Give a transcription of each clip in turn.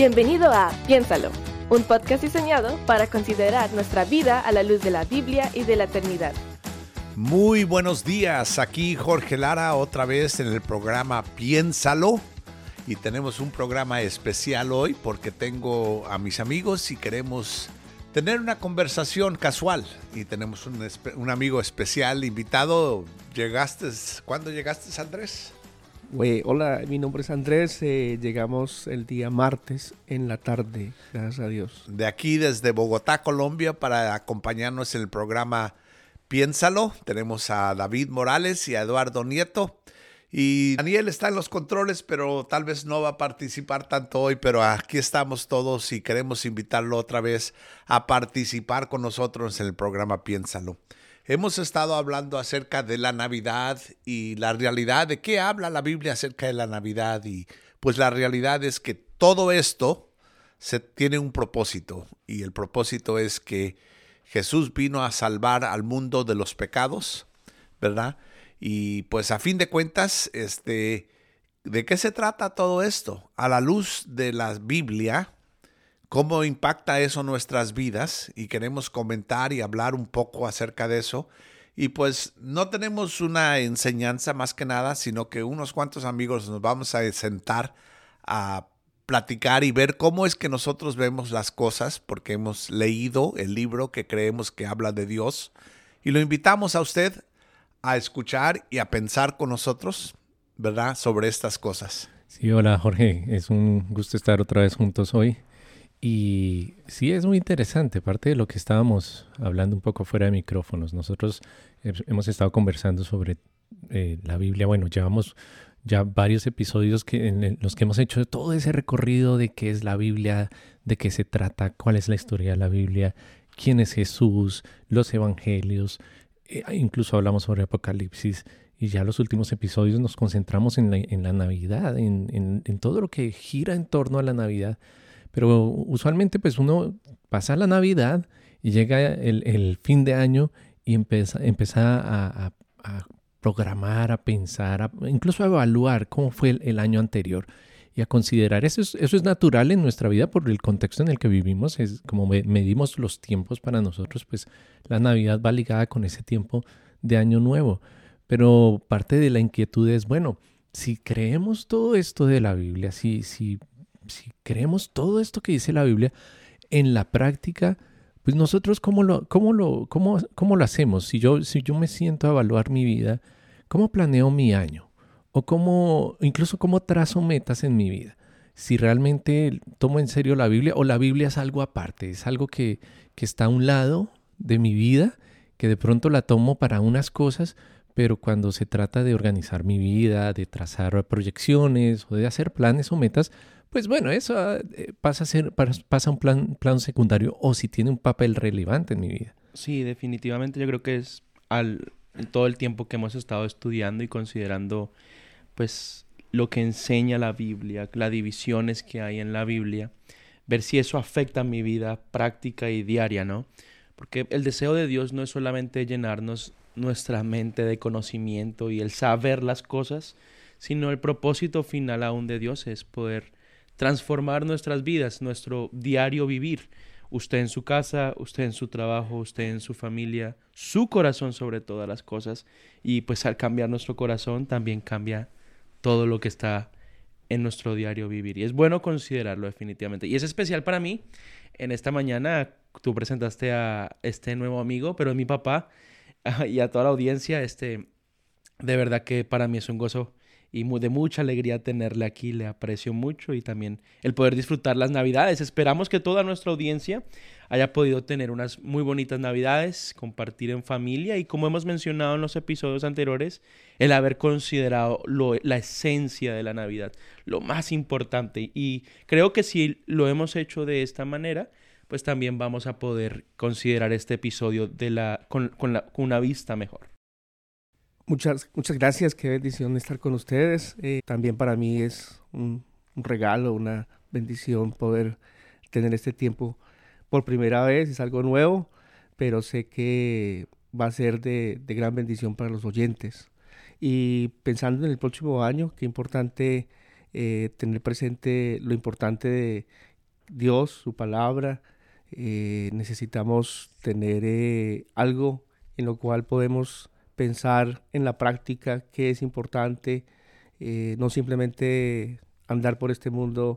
Bienvenido a Piénsalo, un podcast diseñado para considerar nuestra vida a la luz de la Biblia y de la eternidad. Muy buenos días, aquí Jorge Lara otra vez en el programa Piénsalo. Y tenemos un programa especial hoy porque tengo a mis amigos y queremos tener una conversación casual. Y tenemos un amigo especial invitado. ¿Cuándo llegaste, Andrés? Hola, mi nombre es Andrés. Llegamos el día martes en la tarde, gracias a Dios. De aquí desde Bogotá, Colombia, para acompañarnos en el programa Piénsalo. Tenemos a David Morales y a Eduardo Nieto. Y Daniel está en los controles, pero tal vez no va a participar tanto hoy, pero aquí estamos todos y queremos invitarlo otra vez a participar con nosotros en el programa Piénsalo. Hemos estado hablando acerca de la Navidad y la realidad de qué habla la Biblia acerca de la Navidad. Y pues la realidad es que todo esto tiene un propósito, y el propósito es que Jesús vino a salvar al mundo de los pecados, ¿verdad? Y pues a fin de cuentas, ¿de qué se trata todo esto? A la luz de la Biblia, ¿cómo impacta eso nuestras vidas? Y queremos comentar y hablar un poco acerca de eso. Y pues no tenemos una enseñanza más que nada, sino que unos cuantos amigos nos vamos a sentar a platicar y ver cómo es que nosotros vemos las cosas, porque hemos leído el libro que creemos que habla de Dios. Y lo invitamos a usted a escuchar y a pensar con nosotros, ¿verdad?, sobre estas cosas. Sí, hola Jorge, es un gusto estar otra vez juntos hoy. Y sí, es muy interesante, parte de lo que estábamos hablando un poco fuera de micrófonos. Nosotros hemos estado conversando sobre la Biblia. Bueno, llevamos ya varios episodios en los que hemos hecho todo ese recorrido de qué es la Biblia, de qué se trata, cuál es la historia de la Biblia, quién es Jesús, los evangelios. Incluso hablamos sobre Apocalipsis, y ya los últimos episodios nos concentramos en la Navidad, en todo lo que gira en torno a la Navidad. Pero usualmente pues uno pasa la Navidad y llega el fin de año y empieza a programar, a pensar, incluso a evaluar cómo fue el año anterior y a considerar. Eso es natural en nuestra vida por el contexto en el que vivimos. Es como medimos los tiempos para nosotros, pues la Navidad va ligada con ese tiempo de Año Nuevo. Pero parte de la inquietud es, bueno, si creemos todo esto de la Biblia, si creemos todo esto que dice la Biblia, en la práctica, pues nosotros ¿cómo lo hacemos? Si yo me siento a evaluar mi vida, ¿cómo planeo mi año? O incluso cómo trazo metas en mi vida. Si realmente tomo en serio la Biblia, o la Biblia es algo aparte, es algo que está a un lado de mi vida, que de pronto la tomo para unas cosas, pero cuando se trata de organizar mi vida, de trazar proyecciones o de hacer planes o metas, pues bueno, eso pasa a un plan secundario, o si tiene un papel relevante en mi vida. Sí, definitivamente yo creo que es en todo el tiempo que hemos estado estudiando y considerando pues lo que enseña la Biblia, las divisiones que hay en la Biblia, ver si eso afecta mi vida práctica y diaria, ¿no? Porque el deseo de Dios no es solamente llenarnos nuestra mente de conocimiento y el saber las cosas, sino el propósito final aún de Dios es poder transformar nuestras vidas, nuestro diario vivir. Usted en su casa, usted en su trabajo, usted en su familia, su corazón sobre todas las cosas. Y pues al cambiar nuestro corazón también cambia todo lo que está en nuestro diario vivir. Y es bueno considerarlo definitivamente. Y es especial para mí. En esta mañana tú presentaste a este nuevo amigo, pero es mi papá, y a toda la audiencia. De verdad que para mí es un gozo y de mucha alegría tenerle aquí. Le aprecio mucho, y también el poder disfrutar las Navidades. Esperamos que toda nuestra audiencia haya podido tener unas muy bonitas Navidades, compartir en familia, y como hemos mencionado en los episodios anteriores, el haber considerado la esencia de la Navidad, lo más importante. Y creo que si lo hemos hecho de esta manera, pues también vamos a poder considerar este episodio con una vista mejor. Muchas gracias, qué bendición estar con ustedes. También para mí es un regalo, una bendición poder tener este tiempo por primera vez. Es algo nuevo, pero sé que va a ser de gran bendición para los oyentes. Y pensando en el próximo año, qué importante tener presente lo importante Dios, su palabra. Necesitamos tener algo en lo cual podemos pensar en la práctica qué es importante, no simplemente andar por este mundo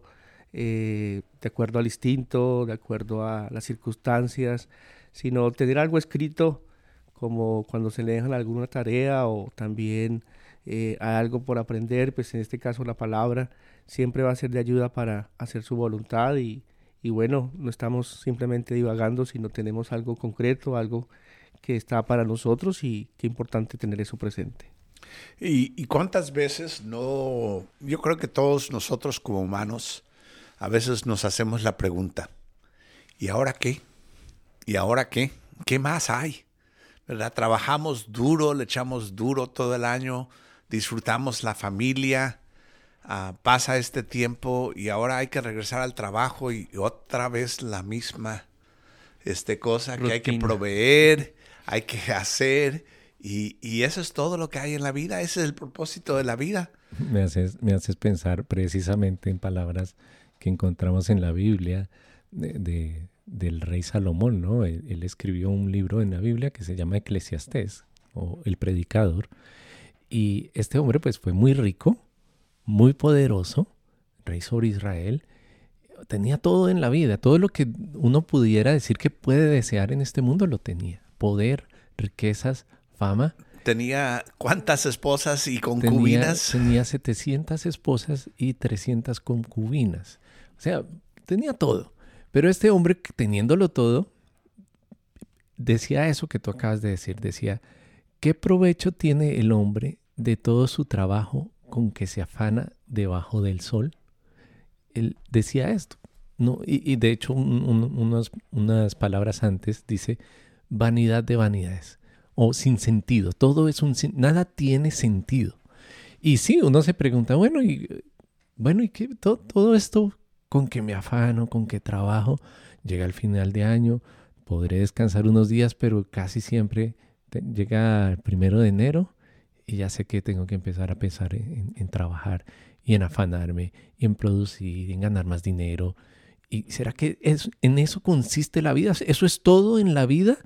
de acuerdo al instinto, de acuerdo a las circunstancias, sino tener algo escrito como cuando se le dejan alguna tarea o también hay algo por aprender, pues en este caso la palabra siempre va a ser de ayuda para hacer su voluntad y bueno, no estamos simplemente divagando, sino tenemos algo concreto, algo que está para nosotros y qué importante tener eso presente. ¿Y cuántas veces yo creo que todos nosotros como humanos a veces nos hacemos la pregunta, ¿y ahora qué? ¿Y ahora qué? ¿Qué más hay? ¿Verdad? Trabajamos duro, le echamos duro todo el año, disfrutamos la familia, pasa este tiempo y ahora hay que regresar al trabajo y otra vez la misma cosa Rutina. que hay que proveer, hay que hacer y eso es todo lo que hay en la vida, ese es el propósito de la vida. Me haces pensar precisamente en palabras que encontramos en la Biblia del rey Salomón, ¿no? Él escribió un libro en la Biblia que se llama Eclesiastés, o El Predicador, y este hombre pues fue muy rico, muy poderoso, rey sobre Israel, tenía todo en la vida, todo lo que uno pudiera decir que puede desear en este mundo lo tenía, poder, riquezas, fama. ¿Tenía cuántas esposas y concubinas? Tenía 700 esposas y 300 concubinas. O sea, tenía todo. Pero este hombre, teniéndolo todo, decía eso que tú acabas de decir. Decía, ¿qué provecho tiene el hombre de todo su trabajo con que se afana debajo del sol? Él decía esto. ¿No? Y de hecho, unas palabras antes dice, vanidad de vanidades. O sin sentido. Todo es nada tiene sentido. Y sí, uno se pregunta, ¿y qué? Todo esto con que me afano, con que trabajo, llega el final de año, podré descansar unos días, pero casi siempre llega el 1 de enero y ya sé que tengo que empezar a pensar en trabajar y en afanarme, y en producir, en ganar más dinero. ¿Y será que en eso consiste la vida? ¿Eso es todo en la vida?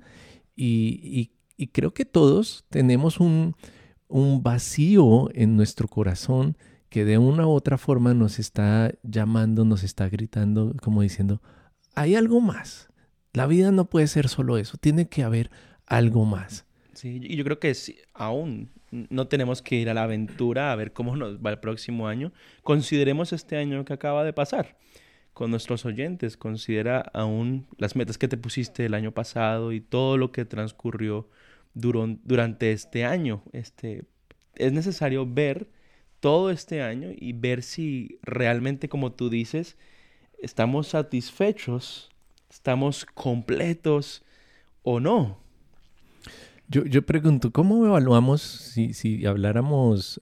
Y creo que todos tenemos un vacío en nuestro corazón que de una u otra forma nos está llamando, nos está gritando, como diciendo, hay algo más. La vida no puede ser solo eso, tiene que haber algo más. Sí, y yo creo que aún no tenemos que ir a la aventura a ver cómo nos va el próximo año. Consideremos este año que acaba de pasar. Con nuestros oyentes, considera aún las metas que te pusiste el año pasado y todo lo que transcurrió durante este año. Es necesario ver todo este año y ver si realmente, como tú dices, estamos satisfechos, estamos completos o no. Yo pregunto, ¿cómo evaluamos si habláramos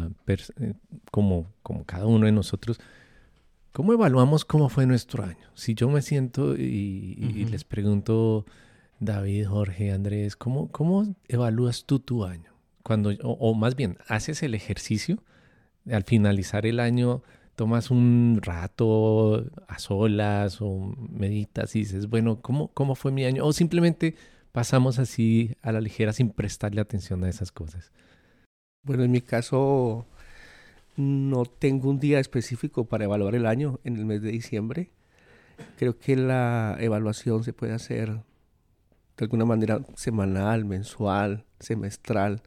como cada uno de nosotros? ¿Cómo evaluamos cómo fue nuestro año? Si yo me siento y les pregunto, David, Jorge, Andrés, ¿cómo evalúas tú tu año? O más bien, ¿haces el ejercicio? Al finalizar el año, tomas un rato a solas o meditas y dices, ¿cómo fue mi año? O simplemente pasamos así a la ligera sin prestarle atención a esas cosas. Bueno, en mi caso no tengo un día específico para evaluar el año en el mes de diciembre. Creo que la evaluación se puede hacer de alguna manera semanal, mensual, semestral.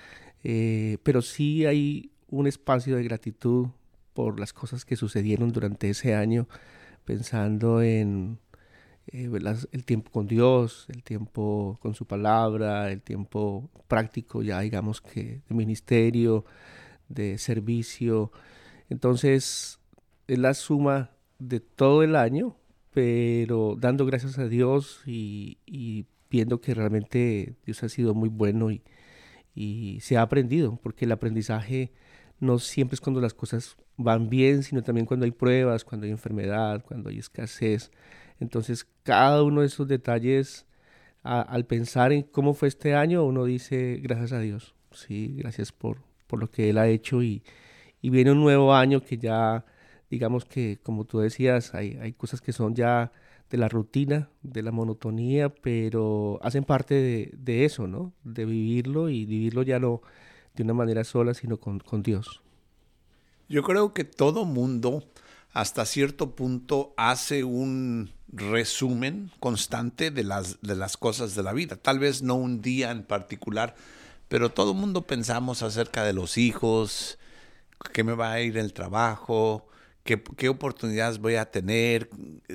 Pero sí hay un espacio de gratitud por las cosas que sucedieron durante ese año, pensando en el tiempo con Dios, el tiempo con su palabra, el tiempo práctico ya digamos que de ministerio, de servicio. Entonces es la suma de todo el año, pero dando gracias a Dios y viendo que realmente Dios ha sido muy bueno y se ha aprendido, porque el aprendizaje no siempre es cuando las cosas van bien, sino también cuando hay pruebas, cuando hay enfermedad, cuando hay escasez. Entonces, cada uno de esos detalles, al pensar en cómo fue este año, uno dice, gracias a Dios, sí, gracias por lo que Él ha hecho y viene un nuevo año que ya digamos que, como tú decías, hay cosas que son ya de la rutina, de la monotonía, pero hacen parte de eso, ¿no? De vivirlo y vivirlo ya no de una manera sola, sino con Dios. Yo creo que todo mundo hasta cierto punto hace un resumen constante de las cosas de la vida. Tal vez no un día en particular, pero todo mundo pensamos acerca de los hijos, qué me va a ir el trabajo, qué oportunidades voy a tener,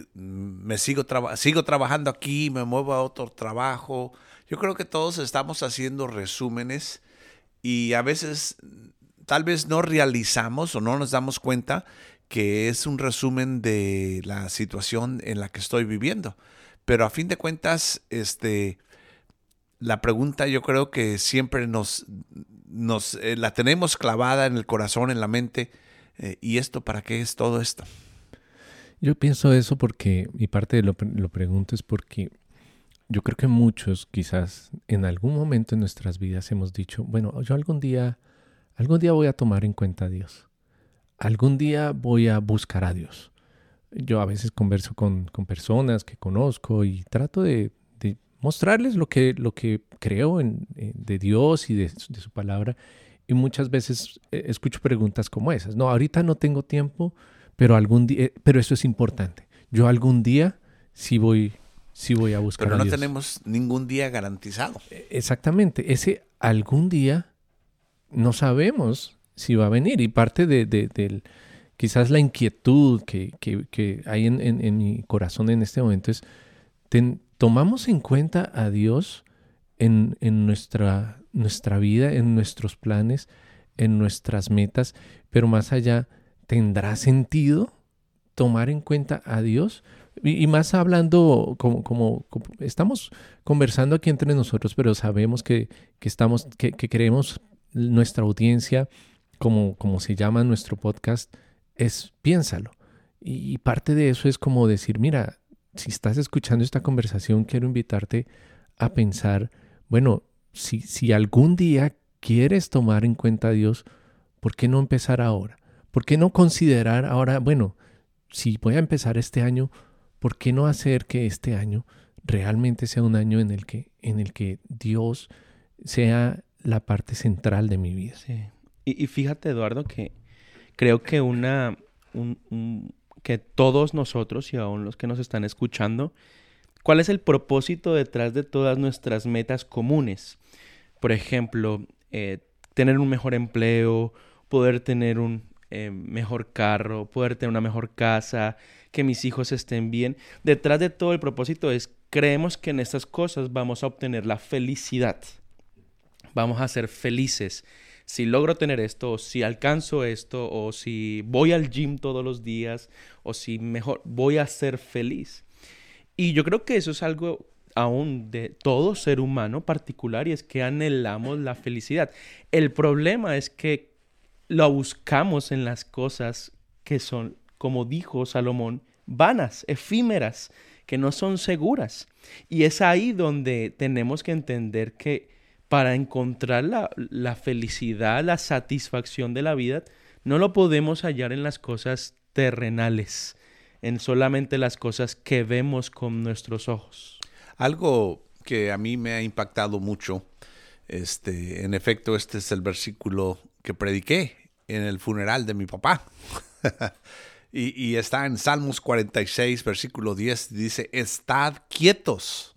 sigo trabajando aquí, me muevo a otro trabajo. Yo creo que todos estamos haciendo resúmenes y a veces tal vez no realizamos o no nos damos cuenta que es un resumen de la situación en la que estoy viviendo. Pero a fin de cuentas, la pregunta yo creo que siempre la tenemos clavada en el corazón, en la mente. ¿Y esto para qué es todo esto? Yo pienso eso porque, y parte de lo pregunto es porque yo creo que muchos quizás en algún momento en nuestras vidas hemos dicho, bueno, yo algún día voy a tomar en cuenta a Dios. Algún día voy a buscar a Dios. Yo a veces converso con personas que conozco y trato de mostrarles lo que creo de Dios y de su palabra. Y muchas veces escucho preguntas como esas. No, ahorita no tengo tiempo, pero algún día, pero eso es importante. Yo algún día sí voy a buscar a Dios. Pero no tenemos ningún día garantizado. Exactamente. Ese algún día no sabemos si va a venir. Y parte de quizás la inquietud que hay en mi corazón en este momento es, tomamos en cuenta a Dios en nuestra vida, en nuestros planes, en nuestras metas, pero más allá, ¿tendrá sentido tomar en cuenta a Dios? Y más hablando, como estamos conversando aquí entre nosotros, pero sabemos que queremos nuestra audiencia, como se llama nuestro podcast, es piénsalo. Y parte de eso es como decir, mira, si estás escuchando esta conversación, quiero invitarte a pensar, bueno, si algún día quieres tomar en cuenta a Dios, ¿por qué no empezar ahora? ¿Por qué no considerar ahora, bueno, si voy a empezar este año, ¿por qué no hacer que este año realmente sea un año en el que Dios sea la parte central de mi vida? Sí. Y fíjate, Eduardo, que creo que que todos nosotros y aún los que nos están escuchando, ¿cuál es el propósito detrás de todas nuestras metas comunes? Por ejemplo, tener un mejor empleo, poder tener un mejor carro, poder tener una mejor casa, que mis hijos estén bien. Detrás de todo el propósito creemos que en estas cosas vamos a obtener la felicidad. Vamos a ser felices. Si logro tener esto, o si alcanzo esto, o si voy al gym todos los días, o si mejor voy a ser feliz. Y yo creo que eso es algo aún de todo ser humano particular, y es que anhelamos la felicidad. El problema es que lo buscamos en las cosas que son, como dijo Salomón, vanas, efímeras, que no son seguras. Y es ahí donde tenemos que entender que para encontrar la felicidad, la satisfacción de la vida, no lo podemos hallar en las cosas terrenales, en solamente las cosas que vemos con nuestros ojos. Algo que a mí me ha impactado mucho, en efecto, este es el versículo que prediqué en el funeral de mi papá. y está en Salmos 46, versículo 10, dice, estad quietos,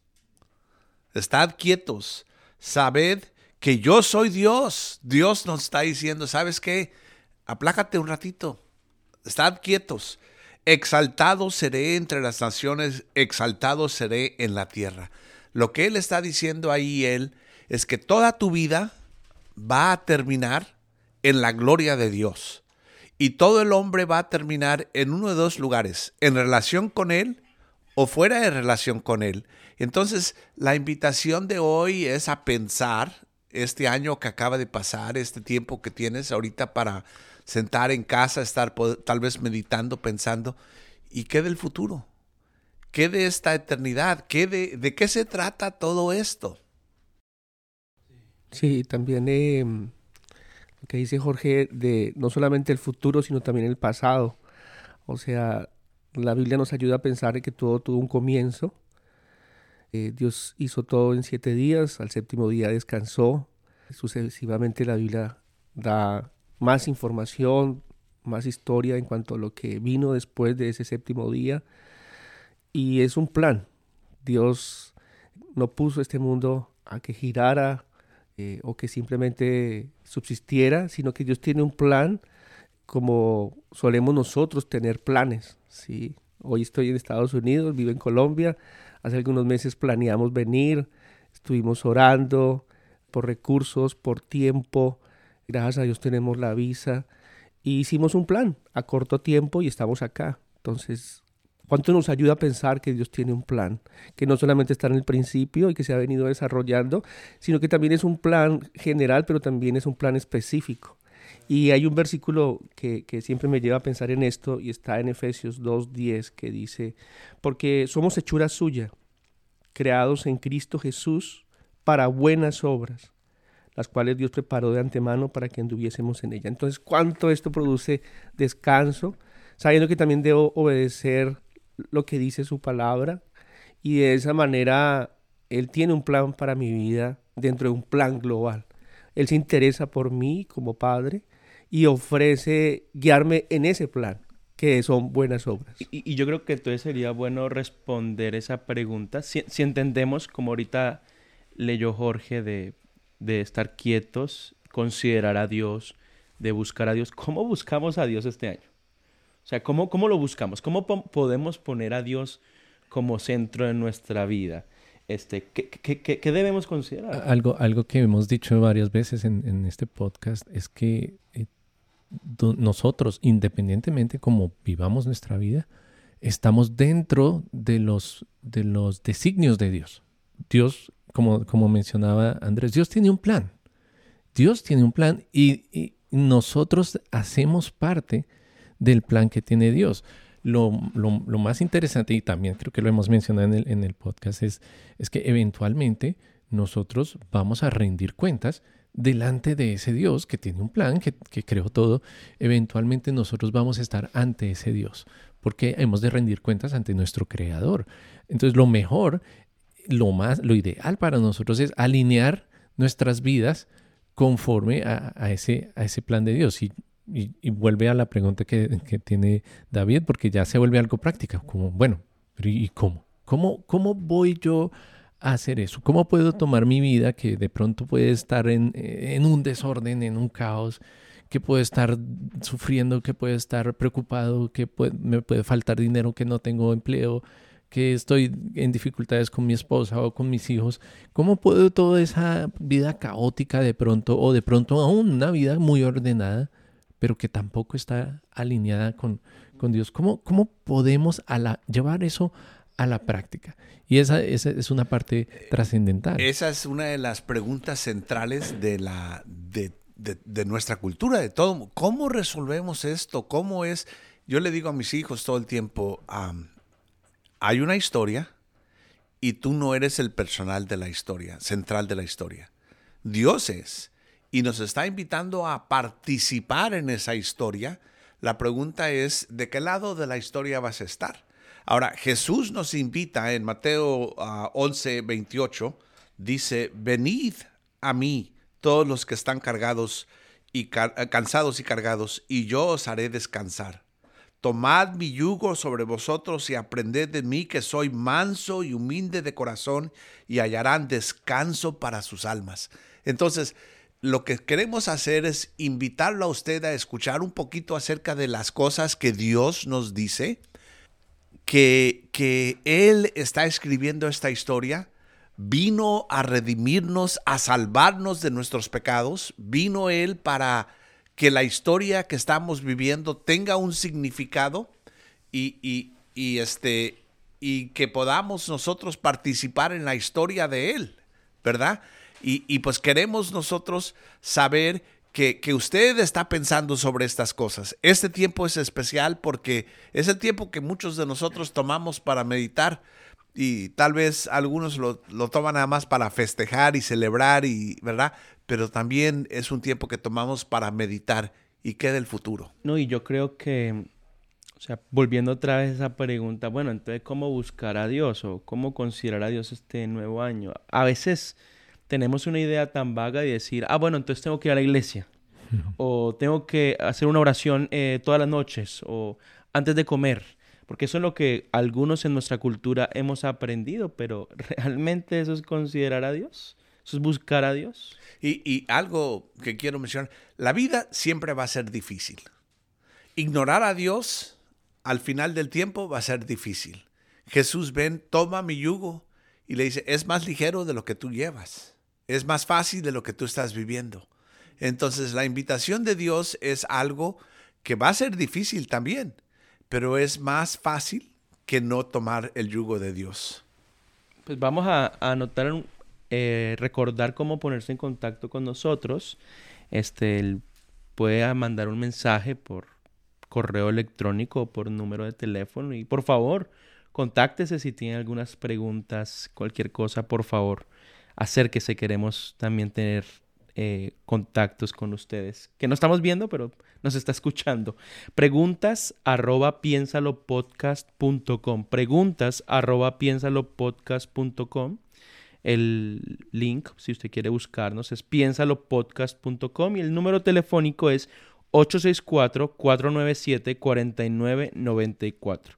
sabed que yo soy Dios. Dios nos está diciendo, ¿sabes qué? Aplácate un ratito, estad quietos. Exaltado seré entre las naciones, exaltado seré en la tierra. Lo que él está diciendo ahí, es que toda tu vida va a terminar en la gloria de Dios. Y todo el hombre va a terminar en uno de dos lugares, en relación con él o fuera de relación con él. Entonces, la invitación de hoy es a pensar este año que acaba de pasar, este tiempo que tienes ahorita para sentar en casa, estar tal vez meditando, pensando, ¿y qué del futuro? ¿Qué de esta eternidad? ¿De qué se trata todo esto? Sí, también lo que dice Jorge de no solamente el futuro, sino también el pasado. O sea, la Biblia nos ayuda a pensar que todo tuvo un comienzo. Dios hizo todo en 7 días, al 7º día descansó. Sucesivamente la Biblia da más información, más historia en cuanto a lo que vino después de ese 7º día. Y es un plan. Dios no puso este mundo a que girara o que simplemente subsistiera, sino que Dios tiene un plan como solemos nosotros tener planes, ¿sí? Hoy estoy en Estados Unidos, vivo en Colombia. Hace algunos meses planeamos venir, estuvimos orando por recursos, por tiempo. Gracias a Dios tenemos la visa y hicimos un plan a corto tiempo y estamos acá. Entonces, ¿cuánto nos ayuda a pensar que Dios tiene un plan? Que no solamente está en el principio y que se ha venido desarrollando, sino que también es un plan general, pero también es un plan específico. Y hay un versículo que siempre me lleva a pensar en esto y está en Efesios 2:10 que dice, porque somos hechura suya, creados en Cristo Jesús para buenas obras, las cuales Dios preparó de antemano para que anduviésemos en ella. Entonces, ¿cuánto esto produce descanso? Sabiendo que también debo obedecer lo que dice su palabra y de esa manera Él tiene un plan para mi vida dentro de un plan global. Él se interesa por mí como padre y ofrece guiarme en ese plan, que son buenas obras. Y yo creo que entonces sería bueno responder esa pregunta. Si entendemos, como ahorita leyó Jorge, de estar quietos, considerar a Dios, de buscar a Dios. ¿Cómo buscamos a Dios este año? O sea, ¿cómo lo buscamos? ¿Cómo podemos poner a Dios como centro de nuestra vida? ¿Qué debemos considerar? Algo que hemos dicho varias veces en este podcast es que nosotros, independientemente cómo vivamos nuestra vida, estamos dentro de los designios de Dios. Dios, como mencionaba Andrés, Dios tiene un plan. Dios tiene un plan y nosotros hacemos parte del plan que tiene Dios. Lo más interesante, y también creo que lo hemos mencionado en el podcast, es que eventualmente nosotros vamos a rendir cuentas delante de ese Dios que tiene un plan, que creó todo. Eventualmente nosotros vamos a estar ante ese Dios, porque hemos de rendir cuentas ante nuestro Creador. Entonces lo mejor, lo ideal para nosotros es alinear nuestras vidas conforme a ese plan de Dios. Y vuelve a la pregunta que tiene David, porque ya se vuelve algo práctica, como, bueno, ¿y cómo? ¿Cómo voy yo a hacer eso? ¿Cómo puedo tomar mi vida que de pronto puede estar en un desorden, en un caos, que puedo estar sufriendo, que puedo estar preocupado, que me puede faltar dinero, que no tengo empleo, que estoy en dificultades con mi esposa o con mis hijos? ¿Cómo puedo toda esa vida caótica de pronto, o de pronto aún una vida muy ordenada, pero que tampoco está alineada con Dios? ¿Cómo podemos llevar eso a la práctica? Y esa es una parte trascendental. Esa es una de las preguntas centrales de nuestra cultura, de todo. ¿Cómo resolvemos esto? ¿Cómo es? Yo le digo a mis hijos todo el tiempo, hay una historia y tú no eres el personal de la historia, central de la historia. Dios es. Y nos está invitando a participar en esa historia. La pregunta es, ¿de qué lado de la historia vas a estar? Ahora, Jesús nos invita en Mateo 11:28, dice, venid a mí todos los que están cansados y cargados, y yo os haré descansar. Tomad mi yugo sobre vosotros y aprended de mí, que soy manso y humilde de corazón, y hallarán descanso para sus almas. Entonces, lo que queremos hacer es invitarlo a usted a escuchar un poquito acerca de las cosas que Dios nos dice, que Él está escribiendo esta historia. Vino a redimirnos, a salvarnos de nuestros pecados. Vino Él para que la historia que estamos viviendo tenga un significado y que podamos nosotros participar en la historia de Él, ¿verdad? Y pues queremos nosotros saber que usted está pensando sobre estas cosas. Este tiempo es especial porque es el tiempo que muchos de nosotros tomamos para meditar, y tal vez algunos lo toman nada más para festejar y celebrar, ¿verdad? Pero también es un tiempo que tomamos para meditar y qué del futuro. No, y yo creo que, O sea, volviendo otra vez a esa pregunta, bueno, entonces, ¿cómo buscar a Dios o cómo considerar a Dios este nuevo año? A veces tenemos una idea tan vaga de decir, bueno, entonces tengo que ir a la iglesia o tengo que hacer una oración todas las noches o antes de comer, porque eso es lo que algunos en nuestra cultura hemos aprendido, pero ¿realmente eso es considerar a Dios? ¿Eso es buscar a Dios? Y algo que quiero mencionar, la vida siempre va a ser difícil. Ignorar a Dios al final del tiempo va a ser difícil. Jesús ven, toma mi yugo y le dice, es más ligero de lo que tú llevas. Es más fácil de lo que tú estás viviendo. Entonces la invitación de Dios es algo que va a ser difícil también, pero es más fácil que no tomar el yugo de Dios. Pues vamos a anotar, recordar cómo ponerse en contacto con nosotros. Él puede mandar un mensaje por correo electrónico o por número de teléfono y por favor, contáctese si tiene algunas preguntas, cualquier cosa, por favor, acérquese. Queremos también tener contactos con ustedes, que no estamos viendo, pero nos está escuchando. Preguntas@piensalopodcast.com. Preguntas@piensalopodcast.com. El link, si usted quiere buscarnos, es piensalopodcast.com y el número telefónico es 864-497-4994.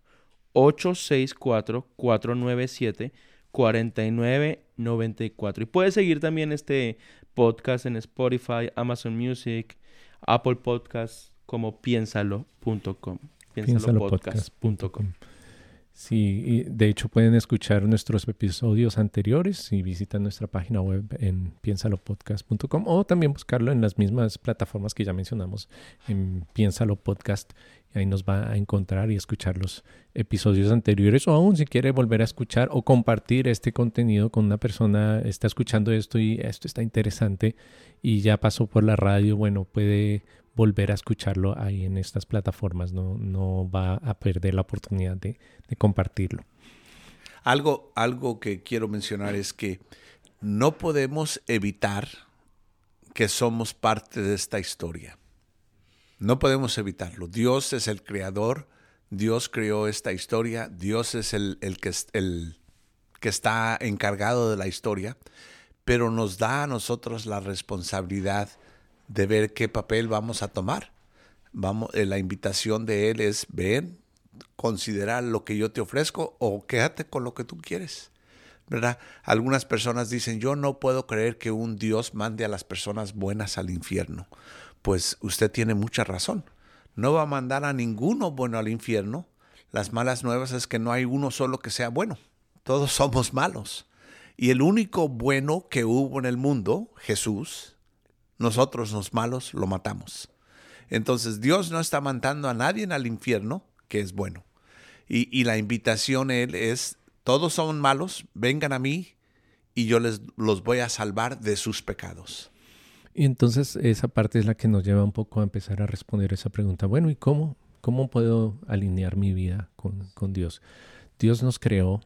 864-497-4994. Y puede seguir también este podcast en Spotify, Amazon Music, Apple Podcasts como piénsalo.com. Piensalopodcast.com. Sí, y de hecho pueden escuchar nuestros episodios anteriores si visitan nuestra página web en piensalopodcast.com o también buscarlo en las mismas plataformas que ya mencionamos en Piénsalo Podcast. Y ahí nos va a encontrar y escuchar los episodios anteriores, o aún si quiere volver a escuchar o compartir este contenido con una persona, está escuchando esto y esto está interesante y ya pasó por la radio, bueno, puede volver a escucharlo ahí en estas plataformas, no va a perder la oportunidad de compartirlo. Algo que quiero mencionar es que no podemos evitar que somos parte de esta historia. No podemos evitarlo. Dios es el creador, Dios creó esta historia, Dios es el que está encargado de la historia, pero nos da a nosotros la responsabilidad de ver qué papel vamos a tomar. La invitación de Él es, ven, considera lo que yo te ofrezco o quédate con lo que tú quieres, ¿verdad? Algunas personas dicen, yo no puedo creer que un Dios mande a las personas buenas al infierno. Pues usted tiene mucha razón. No va a mandar a ninguno bueno al infierno. Las malas nuevas es que no hay uno solo que sea bueno. Todos somos malos. Y el único bueno que hubo en el mundo, Jesús, nosotros los malos lo matamos. Entonces Dios no está mandando a nadie al infierno que es bueno. Y la invitación Él es, todos son malos, vengan a mí y yo los voy a salvar de sus pecados. Y entonces esa parte es la que nos lleva un poco a empezar a responder esa pregunta. Bueno, ¿y cómo puedo alinear mi vida con Dios? Dios nos creó,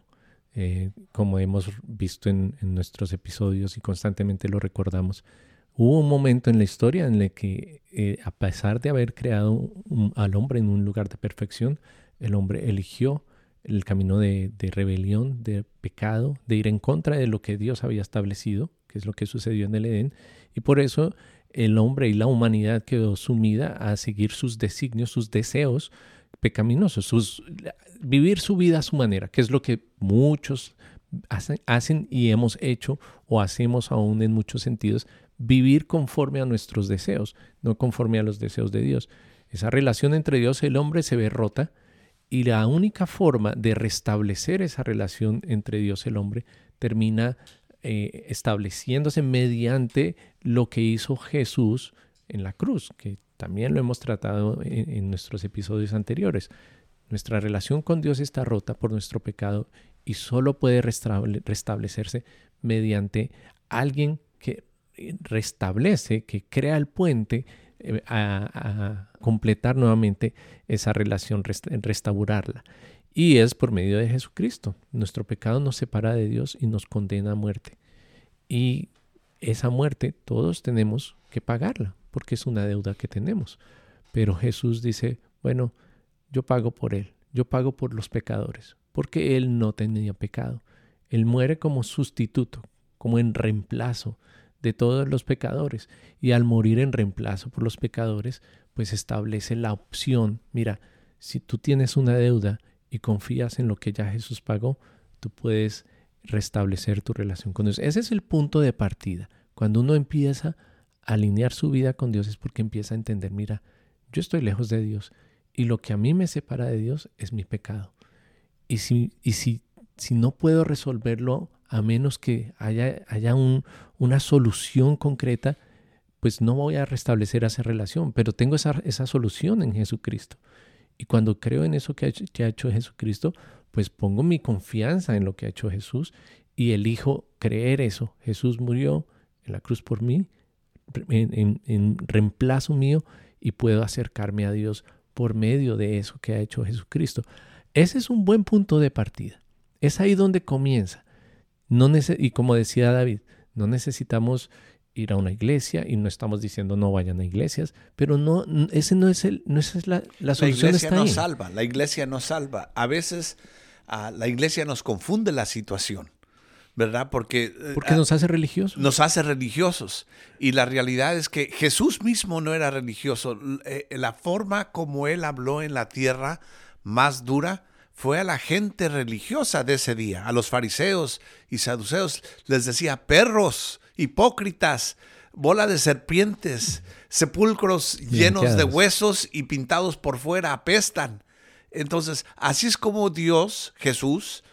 como hemos visto en nuestros episodios y constantemente lo recordamos. Hubo un momento en la historia en el que, a pesar de haber creado al hombre en un lugar de perfección, el hombre eligió el camino de rebelión, de pecado, de ir en contra de lo que Dios había establecido, que es lo que sucedió en el Edén. Y por eso el hombre y la humanidad quedó sumida a seguir sus designios, sus deseos pecaminosos, vivir su vida a su manera, que es lo que muchos hacen y hemos hecho o hacemos aún en muchos sentidos, vivir conforme a nuestros deseos, no conforme a los deseos de Dios. Esa relación entre Dios y el hombre se ve rota y la única forma de restablecer esa relación entre Dios y el hombre termina estableciéndose mediante lo que hizo Jesús en la cruz, que también lo hemos tratado en nuestros episodios anteriores. Nuestra relación con Dios está rota por nuestro pecado y solo puede restablecerse mediante alguien que restablece, que crea el puente a completar nuevamente esa relación, restaurarla. Y es por medio de Jesucristo. Nuestro pecado nos separa de Dios y nos condena a muerte. Y esa muerte todos tenemos que pagarla, porque es una deuda que tenemos. Pero Jesús dice, bueno, yo pago por él, yo pago por los pecadores, porque él no tenía pecado. Él muere como sustituto, como en reemplazo de todos los pecadores. Y al morir en reemplazo por los pecadores, pues establece la opción. Mira, si tú tienes una deuda y confías en lo que ya Jesús pagó, tú puedes restablecer tu relación con Dios. Ese es el punto de partida. Cuando uno empieza a alinear su vida con Dios es porque empieza a entender, mira, yo estoy lejos de Dios y lo que a mí me separa de Dios es mi pecado. Y si no puedo resolverlo a menos que haya una solución concreta, pues no voy a restablecer esa relación, pero tengo esa solución en Jesucristo. Y cuando creo en eso que ha hecho Jesucristo, pues pongo mi confianza en lo que ha hecho Jesús y elijo creer eso. Jesús murió en la cruz por mí, en reemplazo mío, y puedo acercarme a Dios por medio de eso que ha hecho Jesucristo. Ese es un buen punto de partida. Es ahí donde comienza. Y como decía David, no necesitamos ir a una iglesia y no estamos diciendo no vayan a iglesias, pero esa es la solución. La iglesia no salva. A veces la iglesia nos confunde la situación, ¿verdad? Porque nos hace religiosos. Nos hace religiosos. Y la realidad es que Jesús mismo no era religioso. La forma como él habló en la tierra más dura fue a la gente religiosa de ese día, a los fariseos y saduceos. Les decía, perros, hipócritas, bola de serpientes, sepulcros llenos de huesos y pintados por fuera, apestan. Entonces, así es como Dios, Jesús,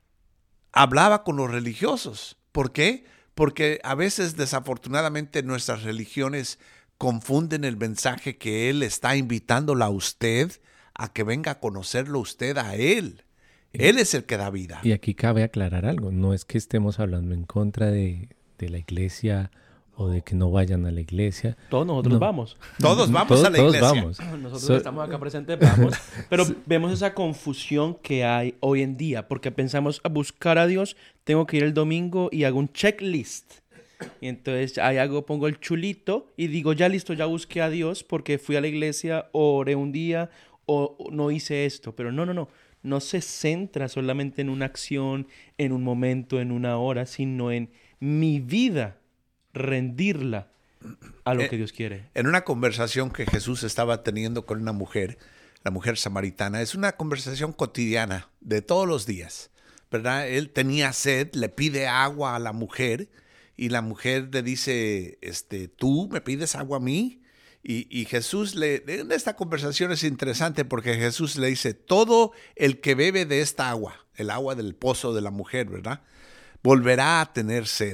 hablaba con los religiosos. ¿Por qué? Porque a veces, desafortunadamente, nuestras religiones confunden el mensaje que Él está invitándola a usted a que venga a conocerlo usted a Él. Él es el que da vida. Y aquí cabe aclarar algo. No es que estemos hablando en contra de la iglesia o de que no vayan a la iglesia. Todos nosotros vamos. Todos vamos a la iglesia. Todos vamos. Nosotros que estamos acá presentes vamos. Pero vemos esa confusión que hay hoy en día. Porque pensamos, a buscar a Dios, tengo que ir el domingo y hago un checklist. Y entonces ahí pongo el chulito y digo, ya listo, ya busqué a Dios porque fui a la iglesia, o oré un día, o no hice esto. Pero no. No se centra solamente en una acción, en un momento, en una hora, sino en mi vida, rendirla a lo que Dios quiere. En una conversación que Jesús estaba teniendo con una mujer, la mujer samaritana, es una conversación cotidiana de todos los días, ¿verdad? Él tenía sed, le pide agua a la mujer y la mujer le dice, ¿tú me pides agua a mí? Y Jesús en esta conversación es interesante porque Jesús le dice, todo el que bebe de esta agua, el agua del pozo de la mujer, ¿verdad? Volverá a tener sed.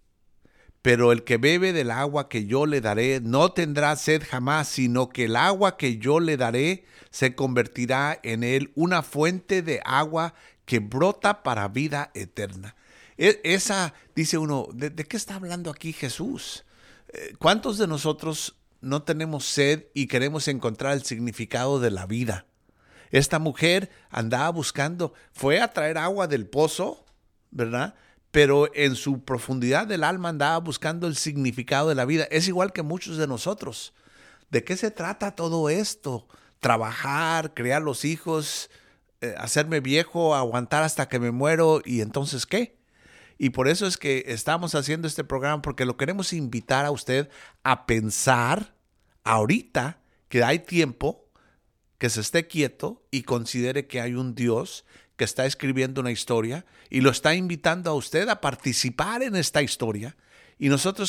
Pero el que bebe del agua que yo le daré no tendrá sed jamás, sino que el agua que yo le daré se convertirá en él una fuente de agua que brota para vida eterna. Esa, dice uno, ¿de qué está hablando aquí Jesús? ¿Cuántos de nosotros no tenemos sed y queremos encontrar el significado de la vida? Esta mujer andaba buscando, fue a traer agua del pozo, ¿verdad? Pero en su profundidad del alma andaba buscando el significado de la vida. Es igual que muchos de nosotros. ¿De qué se trata todo esto? Trabajar, criar los hijos, hacerme viejo, aguantar hasta que me muero, ¿y entonces qué? Y por eso es que estamos haciendo este programa, porque lo queremos invitar a usted a pensar ahorita que hay tiempo, que se esté quieto y considere que hay un Dios que está escribiendo una historia y lo está invitando a usted a participar en esta historia. Y nosotros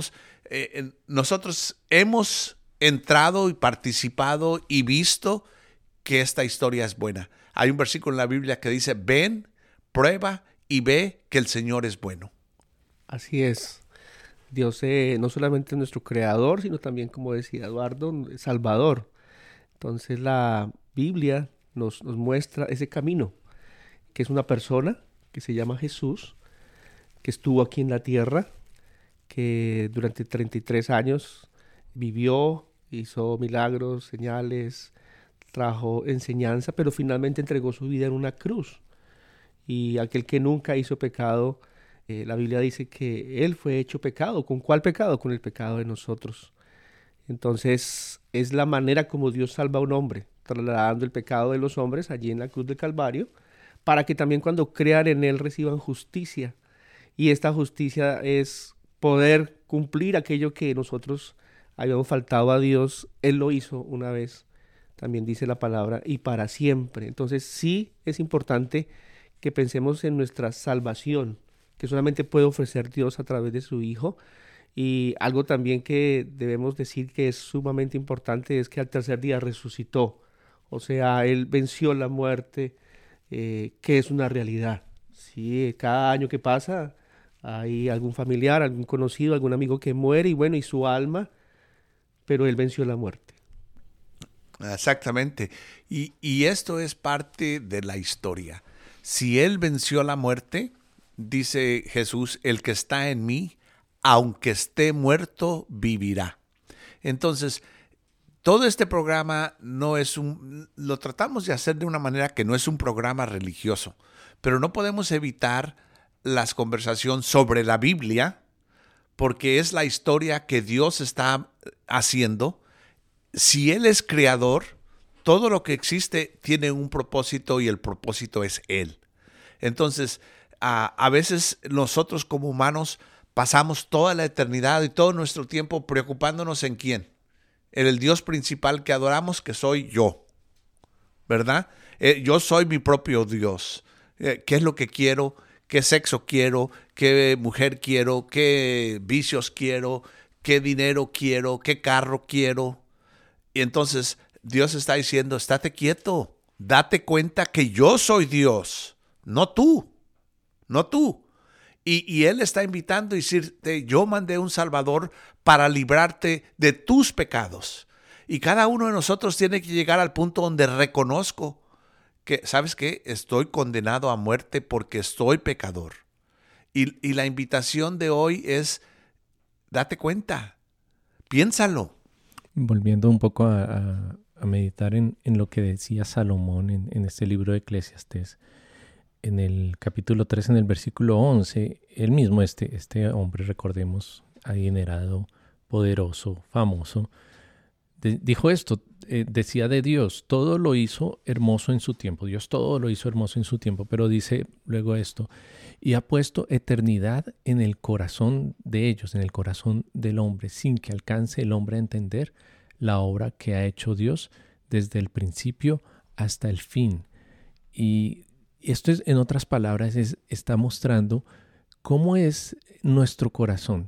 nosotros hemos entrado y participado y visto que esta historia es buena. Hay un versículo en la Biblia que dice, ven, prueba y ve que el Señor es bueno. Así es. Dios no solamente es nuestro creador, sino también, como decía Eduardo, salvador. Entonces la Biblia nos muestra ese camino, que es una persona que se llama Jesús, que estuvo aquí en la tierra, que durante 33 años vivió, hizo milagros, señales, trajo enseñanza, pero finalmente entregó su vida en una cruz. Y aquel que nunca hizo pecado, la Biblia dice que Él fue hecho pecado. ¿Con cuál pecado? Con el pecado de nosotros. Entonces, es la manera como Dios salva a un hombre, trasladando el pecado de los hombres allí en la cruz del Calvario, para que también cuando crean en Él reciban justicia. Y esta justicia es poder cumplir aquello que nosotros habíamos faltado a Dios. Él lo hizo una vez, también dice la palabra, y para siempre. Entonces sí es importante que pensemos en nuestra salvación, que solamente puede ofrecer Dios a través de su Hijo. Y algo también que debemos decir que es sumamente importante es que al tercer día resucitó. O sea, Él venció la muerte, que es una realidad. Sí, cada año que pasa hay algún familiar, algún conocido, algún amigo que muere y bueno, y su alma, pero Él venció la muerte. Exactamente. Y esto es parte de la historia. Si Él venció la muerte, dice Jesús, el que está en mí, aunque esté muerto, vivirá. Entonces, todo este programa lo tratamos de hacer de una manera que no es un programa religioso, pero no podemos evitar las conversaciones sobre la Biblia, porque es la historia que Dios está haciendo. Si Él es creador, todo lo que existe tiene un propósito y el propósito es Él. Entonces, a veces nosotros como humanos pasamos toda la eternidad y todo nuestro tiempo preocupándonos en quién. En el Dios principal que adoramos, que soy yo, ¿verdad? Yo soy mi propio Dios. ¿Qué es lo que quiero? ¿Qué sexo quiero? ¿Qué mujer quiero? ¿Qué vicios quiero? ¿Qué dinero quiero? ¿Qué carro quiero? Y entonces Dios está diciendo, estate quieto, date cuenta que yo soy Dios, no tú, no tú. Y Él está invitando a decirte, yo mandé un Salvador para librarte de tus pecados. Y cada uno de nosotros tiene que llegar al punto donde reconozco que, ¿sabes qué? Estoy condenado a muerte porque soy pecador. Y la invitación de hoy es, date cuenta, piénsalo. Volviendo un poco a meditar en lo que decía Salomón en este libro de Eclesiastés, en el capítulo 3, en el versículo 11, él mismo, este hombre, recordemos, adinerado, poderoso, famoso, dijo esto, decía de Dios, todo lo hizo hermoso en su tiempo, Dios todo lo hizo hermoso en su tiempo, pero dice luego esto, y ha puesto eternidad en el corazón de ellos, en el corazón del hombre, sin que alcance el hombre a entender la obra que ha hecho Dios desde el principio hasta el fin. Y esto es, en otras palabras, está mostrando cómo es nuestro corazón.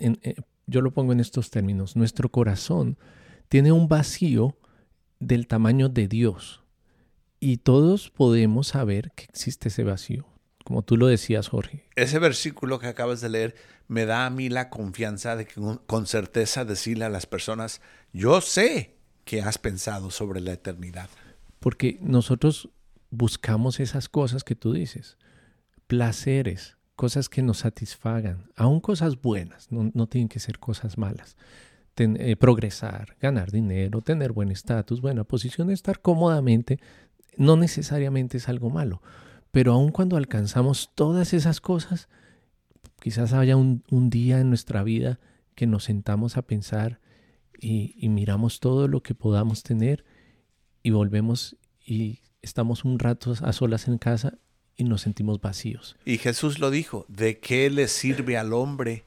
Yo lo pongo en estos términos. Nuestro corazón tiene un vacío del tamaño de Dios. Y todos podemos saber que existe ese vacío. Como tú lo decías, Jorge. Ese versículo que acabas de leer me da a mí la confianza de que con certeza decirle a las personas, yo sé que has pensado sobre la eternidad. Porque nosotros buscamos esas cosas que tú dices, placeres, cosas que nos satisfagan, aún cosas buenas, no tienen que ser cosas malas. Progresar, ganar dinero, tener buen estatus, buena posición, estar cómodamente, no necesariamente es algo malo. Pero aun cuando alcanzamos todas esas cosas, quizás haya un día en nuestra vida que nos sentamos a pensar y miramos todo lo que podamos tener y volvemos y estamos un rato a solas en casa y nos sentimos vacíos. Y Jesús lo dijo, ¿de qué le sirve al hombre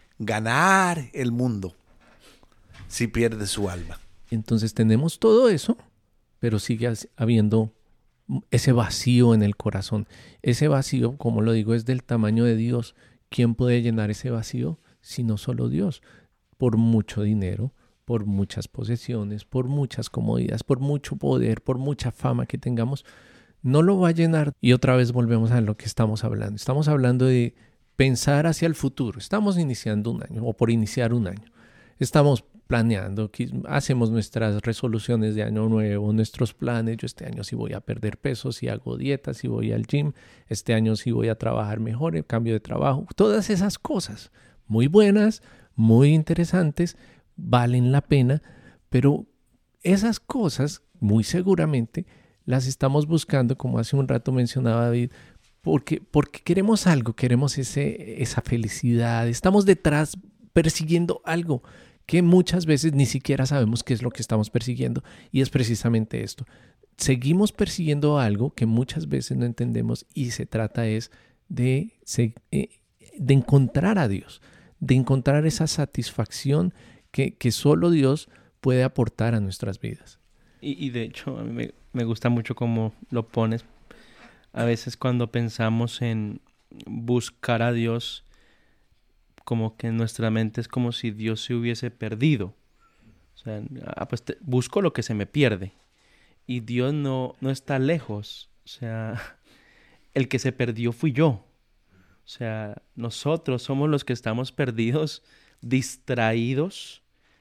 ganar el mundo si pierde su alma? Entonces tenemos todo eso, pero sigue habiendo ese vacío en el corazón. Ese vacío, como lo digo, es del tamaño de Dios. ¿Quién puede llenar ese vacío? Sino solo Dios. Por mucho dinero, por muchas posesiones, por muchas comodidades, por mucho poder, por mucha fama que tengamos, no lo va a llenar. Y otra vez volvemos a lo que estamos hablando. Estamos hablando de pensar hacia el futuro. Estamos iniciando un año o por iniciar un año. Estamos planeando, hacemos nuestras resoluciones de año nuevo, nuestros planes. Yo este año sí voy a perder peso, si hago dieta, si voy al gym. Este año sí voy a trabajar mejor, el cambio de trabajo. Todas esas cosas muy buenas, muy interesantes, valen la pena, pero esas cosas muy seguramente las estamos buscando, como hace un rato mencionaba David, porque queremos algo, queremos esa felicidad, estamos detrás persiguiendo algo que muchas veces ni siquiera sabemos qué es lo que estamos persiguiendo, y es precisamente esto. Seguimos persiguiendo algo que muchas veces no entendemos, y se trata es de encontrar a Dios, de encontrar esa satisfacción que solo Dios puede aportar a nuestras vidas. Y de hecho, a mí me gusta mucho cómo lo pones. A veces cuando pensamos en buscar a Dios, como que en nuestra mente es como si Dios se hubiese perdido. O sea, pues busco lo que se me pierde. Y Dios no está lejos. O sea, el que se perdió fui yo. O sea, nosotros somos los que estamos perdidos, distraídos,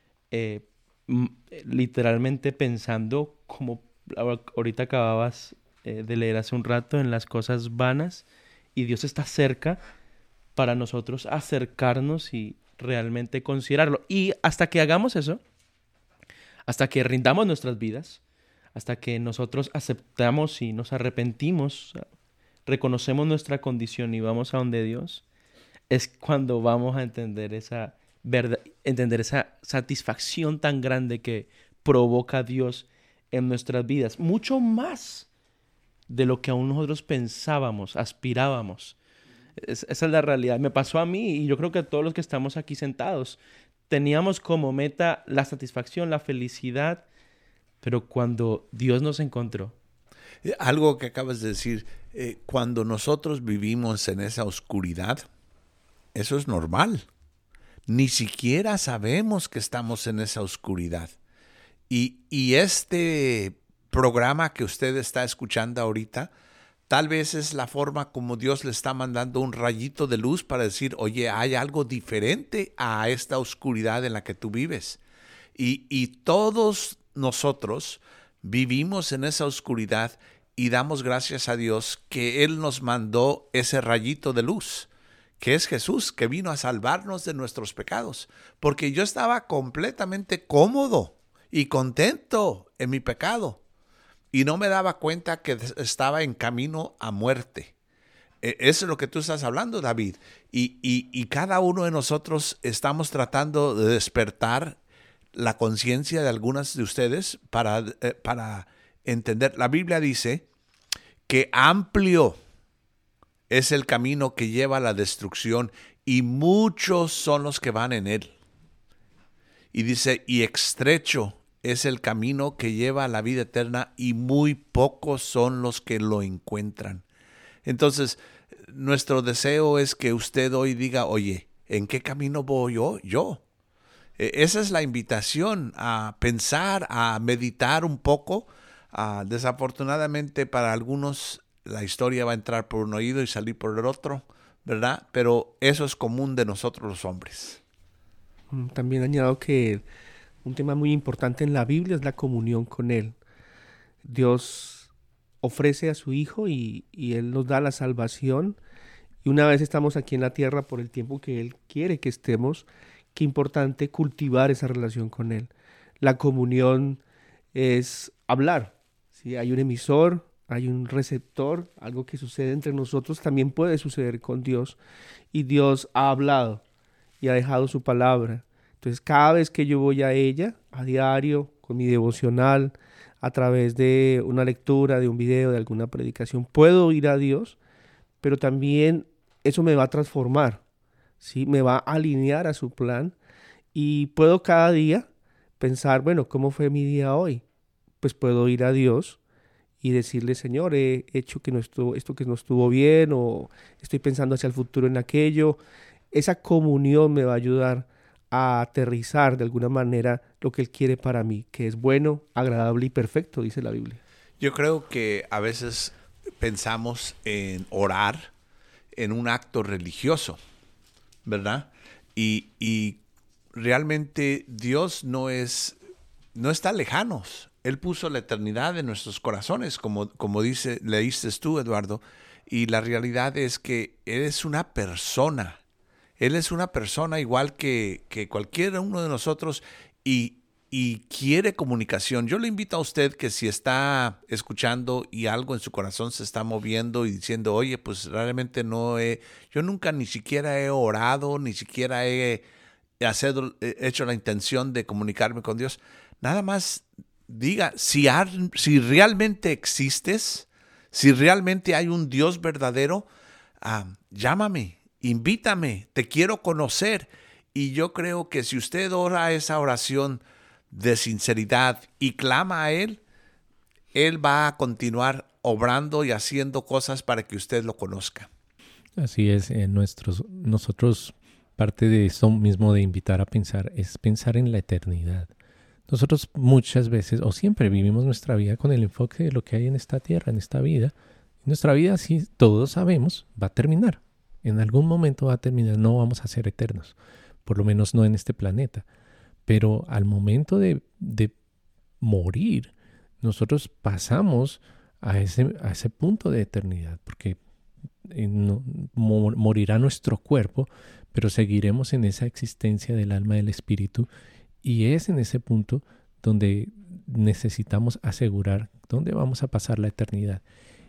literalmente pensando, como ahorita acababas de leer hace un rato, en las cosas vanas, y Dios está cerca para nosotros acercarnos y realmente considerarlo. Y hasta que hagamos eso, hasta que rindamos nuestras vidas, hasta que nosotros aceptamos y nos arrepentimos, reconocemos nuestra condición y vamos a donde Dios, es cuando vamos a entender esa verdad, entender esa satisfacción tan grande que provoca Dios en nuestras vidas, mucho más de lo que aún nosotros pensábamos, aspirábamos. Esa es la realidad. Me pasó a mí, y yo creo que a todos los que estamos aquí sentados, teníamos como meta la satisfacción, la felicidad, pero cuando Dios nos encontró. Algo que acabas de decir, cuando nosotros vivimos en esa oscuridad, eso es normal. Ni siquiera sabemos que estamos en esa oscuridad. Y este programa que usted está escuchando ahorita, tal vez es la forma como Dios le está mandando un rayito de luz para decir, oye, hay algo diferente a esta oscuridad en la que tú vives. Y todos nosotros vivimos en esa oscuridad y damos gracias a Dios que Él nos mandó ese rayito de luz, que es Jesús, que vino a salvarnos de nuestros pecados. Porque yo estaba completamente cómodo y contento en mi pecado y no me daba cuenta que estaba en camino a muerte. Eso es lo que tú estás hablando, David. Y cada uno de nosotros estamos tratando de despertar la conciencia de algunas de ustedes para entender. La Biblia dice que amplio es el camino que lleva a la destrucción y muchos son los que van en él. Y dice, y estrecho es el camino que lleva a la vida eterna y muy pocos son los que lo encuentran. Entonces, nuestro deseo es que usted hoy diga, oye, ¿en qué camino voy yo? Esa es la invitación, a pensar, a meditar un poco. Desafortunadamente para algunos la historia va a entrar por un oído y salir por el otro, ¿verdad? Pero eso es común de nosotros los hombres. También añado que un tema muy importante en la Biblia es la comunión con Él. Dios ofrece a su Hijo y Él nos da la salvación. Y una vez estamos aquí en la tierra por el tiempo que Él quiere que estemos, qué importante cultivar esa relación con Él. La comunión es hablar, ¿sí? Hay un emisor, hay un receptor, algo que sucede entre nosotros también puede suceder con Dios. Y Dios ha hablado y ha dejado su palabra. Entonces cada vez que yo voy a ella, a diario, con mi devocional, a través de una lectura, de un video, de alguna predicación, puedo oír a Dios, pero también eso me va a transformar, ¿sí? Me va a alinear a su plan y puedo cada día pensar, bueno, ¿cómo fue mi día hoy? Pues puedo ir a Dios y decirle, Señor, he hecho esto que no estuvo bien, o estoy pensando hacia el futuro en aquello. Esa comunión me va a ayudar a aterrizar de alguna manera lo que Él quiere para mí, que es bueno, agradable y perfecto, dice la Biblia. Yo creo que a veces pensamos en orar en un acto religioso, ¿verdad? Y realmente Dios no está lejanos. Él puso la eternidad en nuestros corazones, como leíste tú, Eduardo. Y la realidad es que Él es una persona. Él es una persona igual que cualquiera uno de nosotros y quiere comunicación. Yo le invito a usted que si está escuchando y algo en su corazón se está moviendo y diciendo, oye, pues realmente yo nunca ni siquiera he orado, ni siquiera he hecho la intención de comunicarme con Dios, nada más diga, si realmente existes, si realmente hay un Dios verdadero, llámame, invítame, te quiero conocer. Y yo creo que si usted ora esa oración de sinceridad y clama a Él va a continuar obrando y haciendo cosas para que usted lo conozca. Así es, nosotros parte de eso mismo de invitar a pensar es pensar en la eternidad. Nosotros muchas veces o siempre vivimos nuestra vida con el enfoque de lo que hay en esta tierra, en esta vida. Nuestra vida, sí, todos sabemos, va a terminar. En algún momento va a terminar, no vamos a ser eternos, por lo menos no en este planeta. Pero al momento de morir, nosotros pasamos a ese punto de eternidad, porque morirá nuestro cuerpo, pero seguiremos en esa existencia del alma y del espíritu, y es en ese punto donde necesitamos asegurar dónde vamos a pasar la eternidad.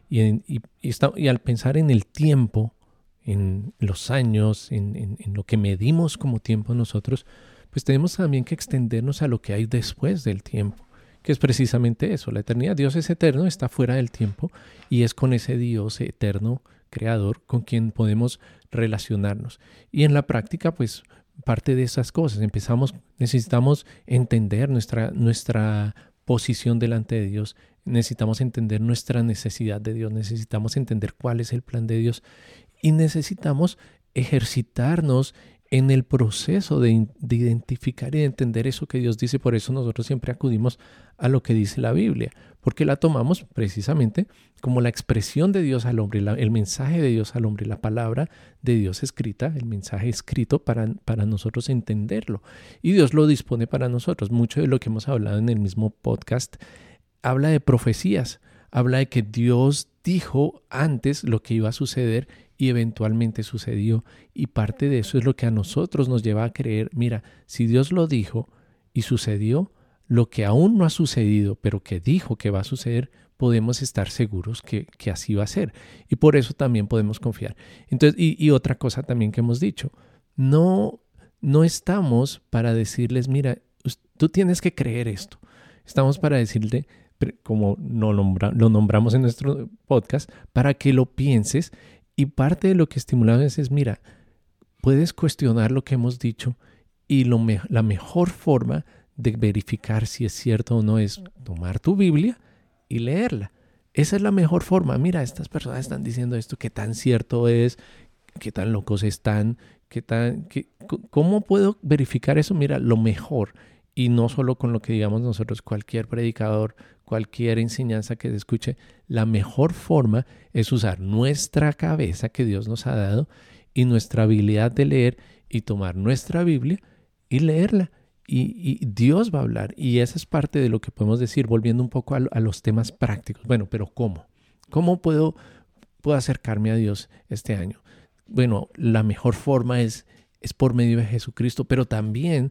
Y al pensar en el tiempo, en los años, en lo que medimos como tiempo nosotros, pues tenemos también que extendernos a lo que hay después del tiempo, que es precisamente eso, la eternidad. Dios es eterno, está fuera del tiempo, y es con ese Dios eterno, creador, con quien podemos relacionarnos. Y en la práctica, pues, parte de esas cosas, necesitamos entender nuestra posición delante de Dios, necesitamos entender nuestra necesidad de Dios, necesitamos entender cuál es el plan de Dios, y necesitamos ejercitarnos en el proceso de identificar y de entender eso que Dios dice. Por eso nosotros siempre acudimos a lo que dice la Biblia, porque la tomamos precisamente como la expresión de Dios al hombre, el mensaje de Dios al hombre, la palabra de Dios escrita, el mensaje escrito para nosotros entenderlo. Y Dios lo dispone para nosotros. Mucho de lo que hemos hablado en el mismo podcast habla de profecías, habla de que Dios dijo antes lo que iba a suceder y eventualmente sucedió, y parte de eso es lo que a nosotros nos lleva a creer, mira, si Dios lo dijo y sucedió, lo que aún no ha sucedido, pero que dijo que va a suceder, podemos estar seguros que así va a ser, y por eso también podemos confiar. Entonces, y otra cosa también que hemos dicho, no estamos para decirles, mira, tú tienes que creer esto, estamos para decirle, como lo nombramos en nuestro podcast, para que lo pienses. Y parte de lo que estimulamos es, mira, puedes cuestionar lo que hemos dicho, y la mejor forma de verificar si es cierto o no es tomar tu Biblia y leerla. Esa es la mejor forma. Mira, estas personas están diciendo esto, qué tan cierto es, qué tan locos están, ¿cómo puedo verificar eso? Mira, lo mejor, y no solo con lo que digamos nosotros, cualquier predicador, cualquier enseñanza que se escuche, la mejor forma es usar nuestra cabeza que Dios nos ha dado y nuestra habilidad de leer y tomar nuestra Biblia y leerla. Y Dios va a hablar. Y esa es parte de lo que podemos decir, volviendo un poco a los temas prácticos. Bueno, pero ¿cómo? ¿Cómo puedo acercarme a Dios este año? Bueno, la mejor forma es por medio de Jesucristo, pero también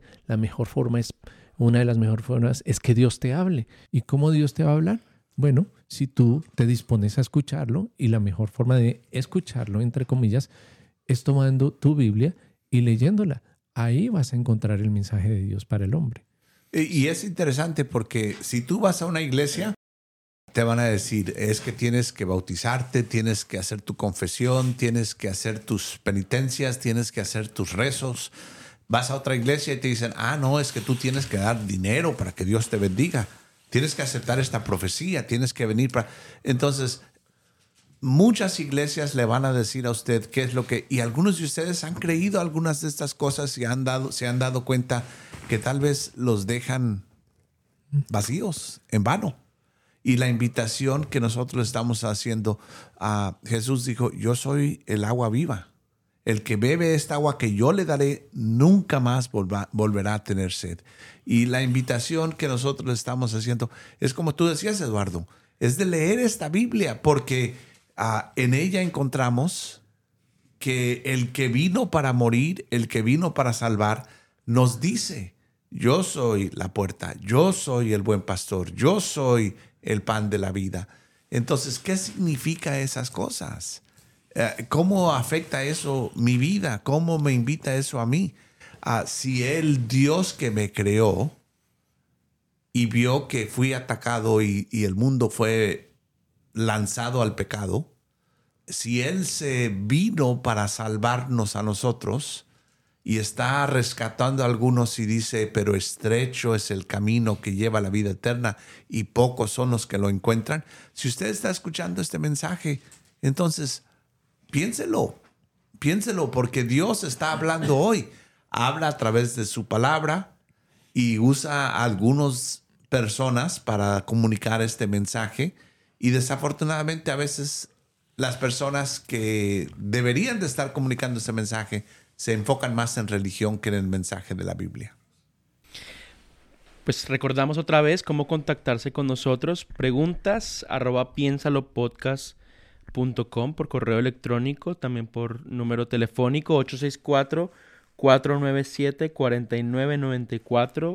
una de las mejores formas es que Dios te hable. ¿Y cómo Dios te va a hablar? Bueno, si tú te dispones a escucharlo, y la mejor forma de escucharlo, entre comillas, es tomando tu Biblia y leyéndola. Ahí vas a encontrar el mensaje de Dios para el hombre. Y es interesante porque si tú vas a una iglesia, te van a decir, es que tienes que bautizarte, tienes que hacer tu confesión, tienes que hacer tus penitencias, tienes que hacer tus rezos. Vas a otra iglesia y te dicen, no, es que tú tienes que dar dinero para que Dios te bendiga. Tienes que aceptar esta profecía, tienes que venir para... Entonces, muchas iglesias le van a decir a usted qué es lo que... Y algunos de ustedes han creído algunas de estas cosas y se han dado cuenta que tal vez los dejan vacíos, en vano. Y la invitación que nosotros estamos haciendo, Jesús dijo, yo soy el agua viva. El que bebe esta agua que yo le daré, nunca más volverá a tener sed. Y la invitación que nosotros le estamos haciendo es como tú decías, Eduardo, es de leer esta Biblia, porque en ella encontramos que el que vino para morir, el que vino para salvar, nos dice, yo soy la puerta, yo soy el buen pastor, yo soy el pan de la vida. Entonces, ¿qué significa esas cosas? ¿Cómo afecta eso mi vida? ¿Cómo me invita eso a mí? Si el Dios que me creó y vio que fui atacado y el mundo fue lanzado al pecado, si Él se vino para salvarnos a nosotros y está rescatando a algunos y dice, pero estrecho es el camino que lleva a la vida eterna y pocos son los que lo encuentran. Si usted está escuchando este mensaje, entonces piénselo, porque Dios está hablando hoy. Habla a través de su palabra y usa a algunas personas para comunicar este mensaje. Y desafortunadamente a veces las personas que deberían de estar comunicando este mensaje se enfocan más en religión que en el mensaje de la Biblia. Pues recordamos otra vez cómo contactarse con nosotros. Preguntas @piensalo.podcast.com por correo electrónico, también por número telefónico 864-497-4994,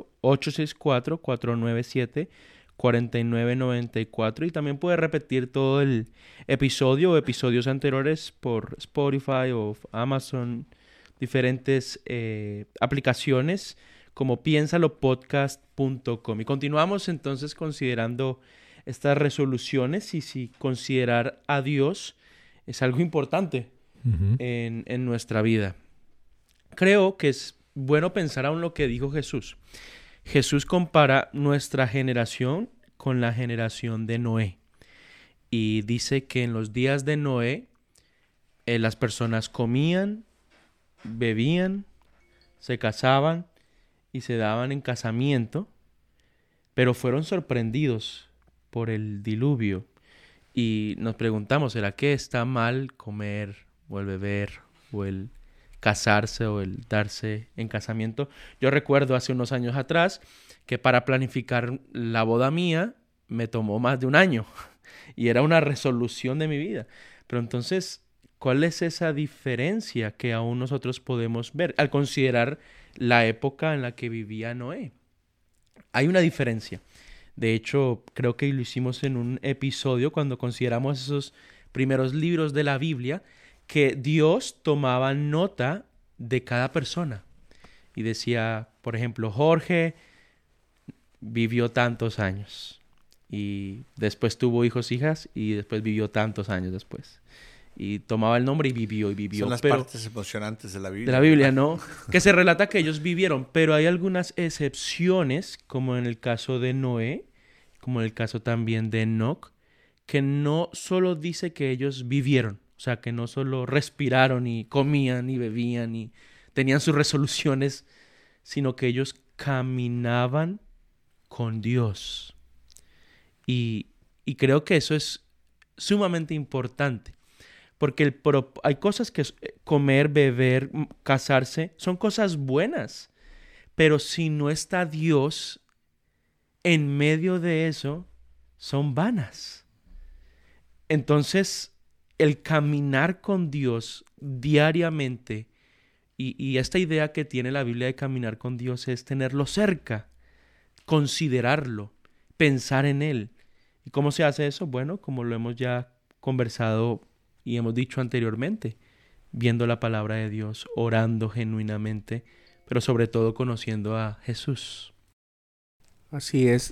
864-497-4994, y también puede repetir todo el episodio o episodios anteriores por Spotify o Amazon, diferentes aplicaciones como piensalopodcast.com. Y continuamos entonces considerando estas resoluciones y si considerar a Dios es algo importante en nuestra vida. Creo que es bueno pensar aún lo que dijo Jesús. Jesús compara nuestra generación con la generación de Noé. Y dice que en los días de Noé las personas comían, bebían, se casaban y se daban en casamiento, pero fueron sorprendidos por el diluvio. Y nos preguntamos, ¿será que está mal comer o el beber o el casarse o el darse en casamiento? Yo recuerdo hace unos años atrás que para planificar la boda mía me tomó más de un año y era una resolución de mi vida. Pero entonces, ¿cuál es esa diferencia que aún nosotros podemos ver al considerar la época en la que vivía Noé? Hay una diferencia. De hecho, creo que lo hicimos en un episodio cuando consideramos esos primeros libros de la Biblia, que Dios tomaba nota de cada persona. Y decía, por ejemplo, Jorge vivió tantos años. Y después tuvo hijos, hijas, y después vivió tantos años después. Y tomaba el nombre y vivió. Son las partes emocionantes de la Biblia. De la Biblia, ¿no? Que se relata que ellos vivieron, pero hay algunas excepciones, como en el caso de Noé, como en el caso también de Enoc, que no solo dice que ellos vivieron, o sea, que no solo respiraron y comían y bebían y tenían sus resoluciones, sino que ellos caminaban con Dios. Y creo que eso es sumamente importante. Porque hay cosas que comer, beber, casarse, son cosas buenas. Pero si no está Dios en medio de eso, son vanas. Entonces, el caminar con Dios diariamente, y esta idea que tiene la Biblia de caminar con Dios es tenerlo cerca, considerarlo, pensar en Él. ¿Y cómo se hace eso? Bueno, como lo hemos ya conversado y hemos dicho anteriormente, viendo la palabra de Dios, orando genuinamente, pero sobre todo conociendo a Jesús. Así es.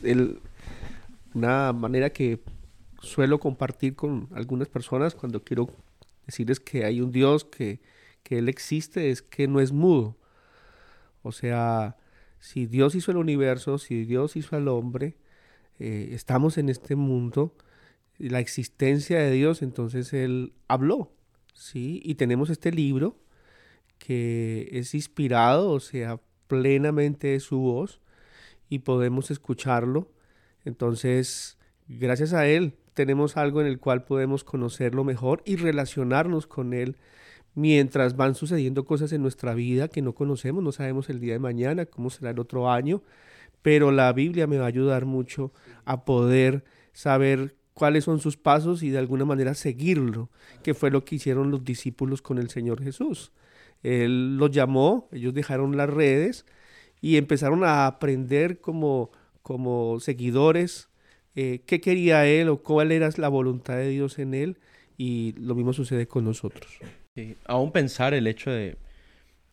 Una manera que suelo compartir con algunas personas cuando quiero decirles que hay un Dios, que Él existe, es que no es mudo. O sea, si Dios hizo el universo, si Dios hizo al hombre, estamos en este mundo, la existencia de Dios, entonces Él habló, ¿sí? Y tenemos este libro que es inspirado, o sea, plenamente de su voz, y podemos escucharlo. Entonces, gracias a Él, tenemos algo en el cual podemos conocerlo mejor y relacionarnos con Él mientras van sucediendo cosas en nuestra vida que no conocemos, no sabemos el día de mañana, cómo será el otro año, pero la Biblia me va a ayudar mucho a poder saber cuáles son sus pasos y de alguna manera seguirlo, que fue lo que hicieron los discípulos con el Señor Jesús. Él los llamó, ellos dejaron las redes y empezaron a aprender como seguidores qué quería Él o cuál era la voluntad de Dios en Él, y lo mismo sucede con nosotros. Sí, aún pensar el hecho de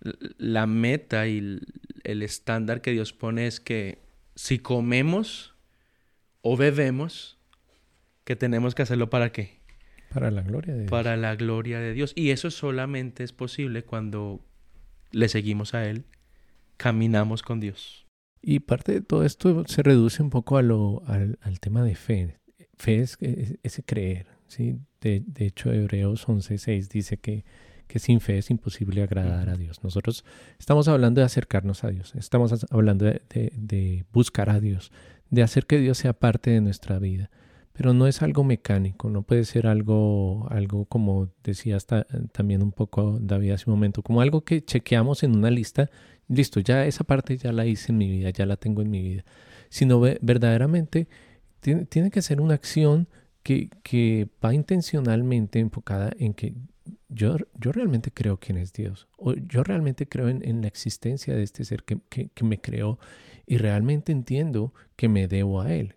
la meta y el estándar que Dios pone es que si comemos o bebemos, que tenemos que hacerlo ¿para qué? Para la gloria de Dios. Para la gloria de Dios. Y eso solamente es posible cuando le seguimos a Él, caminamos con Dios. Y parte de todo esto se reduce un poco al tema de fe. Fe es ese creer, ¿sí? De hecho, Hebreos 11:6 dice que sin fe es imposible agradar a Dios. Nosotros estamos hablando de acercarnos a Dios, estamos hablando de buscar a Dios, de hacer que Dios sea parte de nuestra vida. Pero no es algo mecánico, no puede ser algo como decía también un poco David hace un momento, como algo que chequeamos en una lista. Listo, ya esa parte ya la hice en mi vida, ya la tengo en mi vida. Sino verdaderamente tiene que ser una acción que va intencionalmente enfocada en que yo realmente creo quién es Dios. O yo realmente creo en la existencia de este ser que me creó y realmente entiendo que me debo a Él.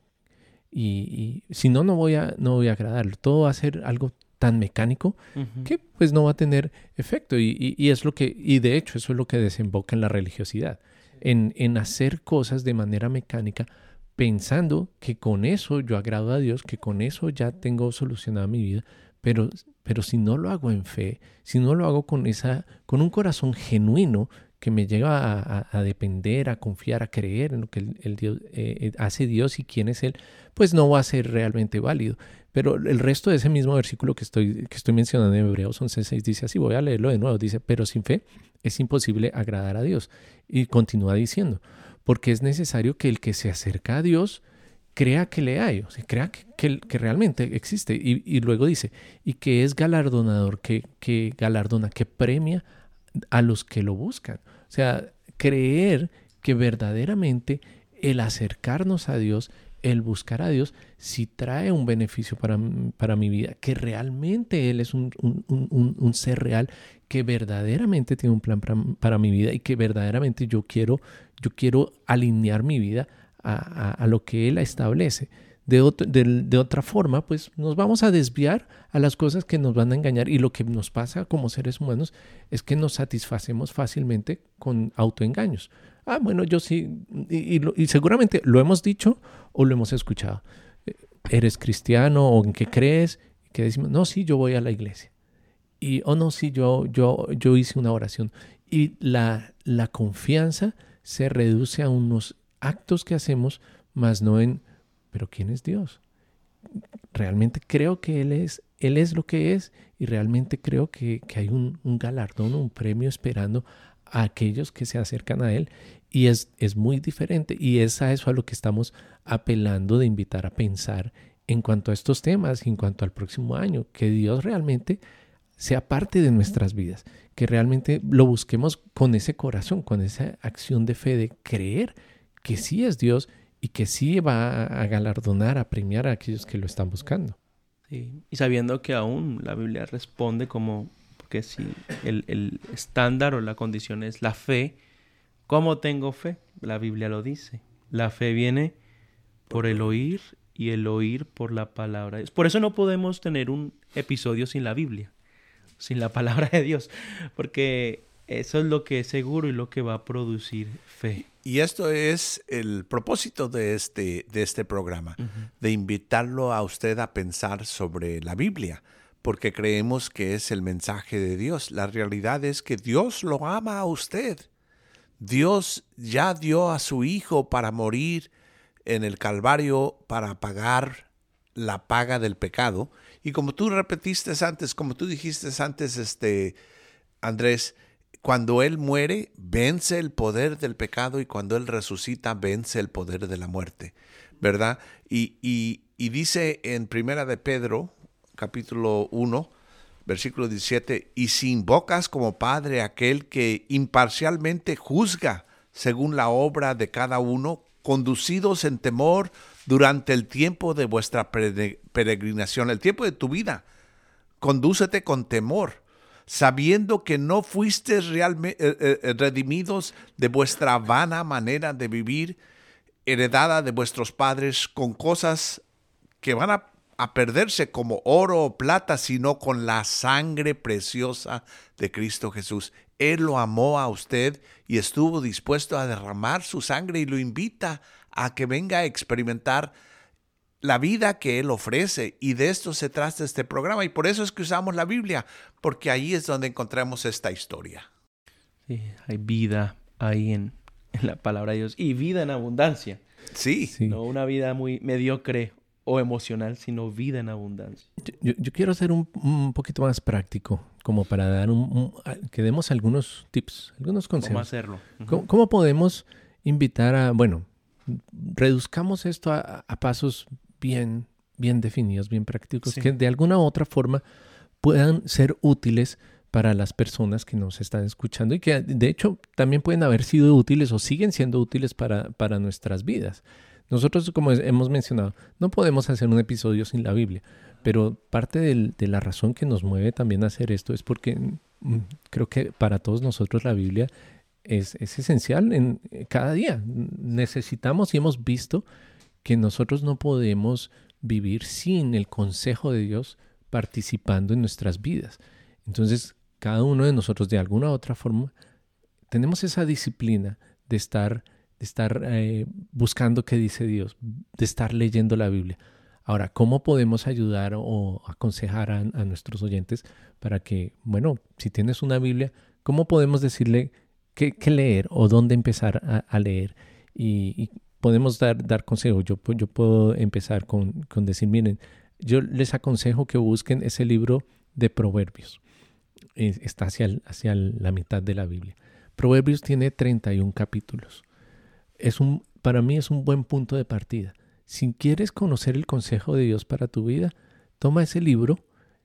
Y si no, no voy a agradarlo. Todo va a ser algo tan mecánico que pues no va a tener efecto. Y es lo que, y de hecho eso es lo que desemboca en la religiosidad. En hacer cosas de manera mecánica, pensando que con eso yo agrado a Dios, que con eso ya tengo solucionada mi vida. Pero si no lo hago en fe, si no lo hago con un corazón genuino que me lleva a depender, a confiar, a creer en lo que el Dios, hace Dios y quién es Él, pues no va a ser realmente válido. Pero el resto de ese mismo versículo que estoy mencionando en Hebreos 11:6 dice así, voy a leerlo de nuevo, dice, pero sin fe es imposible agradar a Dios. Y continúa diciendo, porque es necesario que el que se acerca a Dios crea que le hay, o sea, crea que realmente existe. Y luego dice, y que es galardonador, que galardona, que premia a los que lo buscan. O sea, creer que verdaderamente el acercarnos a Dios, el buscar a Dios, sí trae un beneficio para mi vida, que realmente Él es un ser real, que verdaderamente tiene un plan para mi vida y que verdaderamente yo quiero alinear mi vida a lo que Él establece. De otra forma, pues nos vamos a desviar a las cosas que nos van a engañar, y lo que nos pasa como seres humanos es que nos satisfacemos fácilmente con autoengaños. Bueno, yo sí, y seguramente lo hemos dicho o lo hemos escuchado. ¿Eres cristiano o en qué crees? Que decimos, no, sí, yo voy a la iglesia. Y, no, sí, yo hice una oración. Y la confianza se reduce a unos actos que hacemos, más no en, pero ¿quién es Dios? Realmente creo que Él es lo que es, y realmente creo que hay un galardón, un premio esperando a aquellos que se acercan a Él, y es muy diferente, y es a eso a lo que estamos apelando de invitar a pensar en cuanto a estos temas, en cuanto al próximo año, que Dios realmente sea parte de nuestras vidas, que realmente lo busquemos con ese corazón, con esa acción de fe, de creer que sí es Dios y que sí va a galardonar, a premiar a aquellos que lo están buscando. Sí. Y sabiendo que aún la Biblia responde como, porque si el estándar o la condición es la fe, ¿cómo tengo fe? La Biblia lo dice. La fe viene por el oír, y el oír por la palabra de Dios. Por eso no podemos tener un episodio sin la Biblia, sin la palabra de Dios, porque eso es lo que es seguro y lo que va a producir fe. Y esto es el propósito de este programa, de invitarlo a usted a pensar sobre la Biblia, porque creemos que es el mensaje de Dios. La realidad es que Dios lo ama a usted. Dios ya dio a su Hijo para morir en el Calvario, para pagar la paga del pecado. Y como tú repetiste antes, como tú dijiste antes, Andrés, cuando Él muere, vence el poder del pecado, y cuando Él resucita, vence el poder de la muerte, ¿verdad? Y dice en Primera de Pedro, capítulo 1, versículo 17, y si invocas como Padre aquel que imparcialmente juzga según la obra de cada uno, conducidos en temor durante el tiempo de vuestra peregrinación, el tiempo de tu vida, condúcete con temor, sabiendo que no fuisteis realmente redimidos de vuestra vana manera de vivir, heredada de vuestros padres, con cosas que van a perderse como oro o plata, sino con la sangre preciosa de Cristo Jesús, Él lo amó a usted y estuvo dispuesto a derramar su sangre y lo invita a que venga a experimentar la vida que Él ofrece. Y de esto se trata este programa. Y por eso es que usamos la Biblia, porque ahí es donde encontramos esta historia. Sí, hay vida ahí en la palabra de Dios y vida en abundancia. Sí. No una vida muy mediocre o emocional, sino vida en abundancia. Yo quiero ser un poquito más práctico, como para dar que demos algunos tips, algunos consejos. ¿Cómo hacerlo? ¿Cómo podemos invitar a, reduzcamos esto a pasos bien definidos, bien prácticos, Sí. que de alguna u otra forma puedan ser útiles para las personas que nos están escuchando y que de hecho también pueden haber sido útiles o siguen siendo útiles para nuestras vidas. Nosotros, como hemos mencionado, no podemos hacer un episodio sin la Biblia, pero parte de la razón que nos mueve también a hacer esto es porque creo que para todos nosotros la Biblia es esencial en cada día. Necesitamos y hemos visto que nosotros no podemos vivir sin el consejo de Dios participando en nuestras vidas. Entonces, cada uno de nosotros, de alguna u otra forma, tenemos esa disciplina de estar buscando qué dice Dios, de estar leyendo la Biblia. Ahora, ¿cómo podemos ayudar o aconsejar a nuestros oyentes para que, si tienes una Biblia, ¿cómo podemos decirle qué leer o dónde empezar a leer? Y podemos dar consejos. Yo puedo empezar con decir, miren, yo les aconsejo que busquen ese libro de Proverbios. Está hacia la mitad de la Biblia. Proverbios tiene 31 capítulos. Para mí es un buen punto de partida. Si quieres conocer el consejo de Dios para tu vida, toma ese libro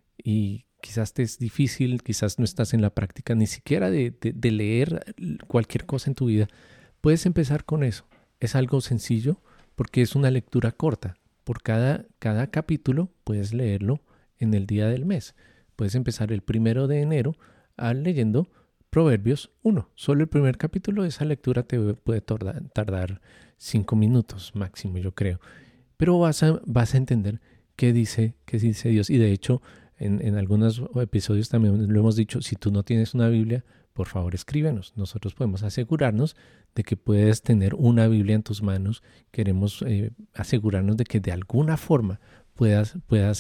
y quizás te es difícil, quizás no estás en la práctica ni siquiera de leer cualquier cosa en tu vida. Puedes empezar con eso. Es algo sencillo porque es una lectura corta. Por cada capítulo puedes leerlo en el día del mes. Puedes empezar el 1 de enero leyendo Proverbios 1. Solo el primer capítulo de esa lectura te puede tardar 5 minutos máximo, yo creo. Pero vas a entender qué dice Dios. Y de hecho, en algunos episodios también lo hemos dicho, si tú no tienes una Biblia, por favor escríbenos. Nosotros podemos asegurarnos de que puedes tener una Biblia en tus manos. Queremos asegurarnos de que de alguna forma puedas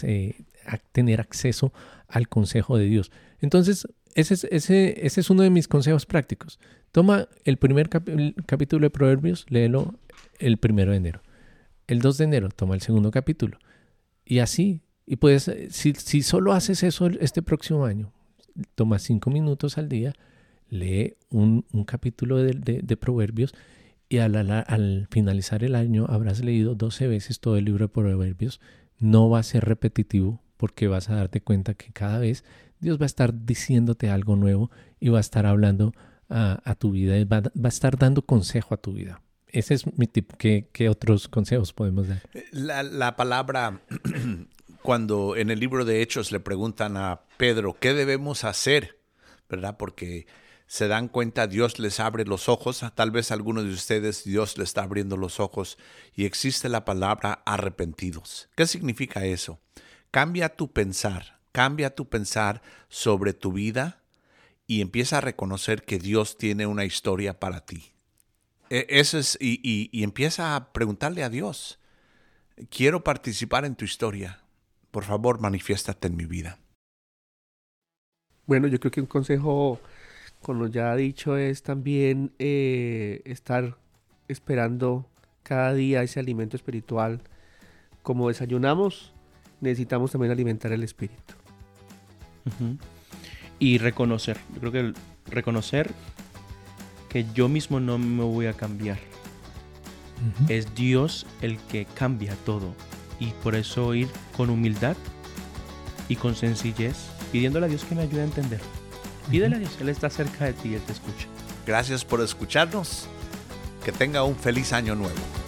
tener acceso al consejo de Dios. Entonces, ese es uno de mis consejos prácticos. Toma el primer capítulo de Proverbios, léelo el 1 de enero. El 2 de enero, toma el segundo capítulo. Y así, y puedes, si solo haces eso este próximo año, toma 5 minutos al día, lee un capítulo de Proverbios y al finalizar el año habrás leído 12 veces todo el libro de Proverbios. No va a ser repetitivo porque vas a darte cuenta que cada vez Dios va a estar diciéndote algo nuevo y va a estar hablando a tu vida, y va a estar dando consejo a tu vida. Ese es mi tip. ¿Qué otros consejos podemos dar? La palabra, cuando en el libro de Hechos le preguntan a Pedro, ¿qué debemos hacer? ¿Verdad? Porque se dan cuenta, Dios les abre los ojos. Tal vez a algunos de ustedes Dios les está abriendo los ojos y existe la palabra arrepentidos. ¿Qué significa eso? Cambia tu pensar sobre tu vida y empieza a reconocer que Dios tiene una historia para ti. Eso es, y empieza a preguntarle a Dios, quiero participar en tu historia. Por favor, manifiéstate en mi vida. Bueno, yo creo que un consejo, como ya ha dicho, es también estar esperando cada día ese alimento espiritual. Como desayunamos, necesitamos también alimentar el espíritu. Uh-huh. Y reconocer. Yo creo que reconocer que yo mismo no me voy a cambiar. Uh-huh. Es Dios el que cambia todo. Y por eso ir con humildad y con sencillez, pidiéndole a Dios que me ayude a entender. Pídele a Dios, Él está cerca de ti, Él te escucha. Gracias por escucharnos. Que tenga un feliz año nuevo.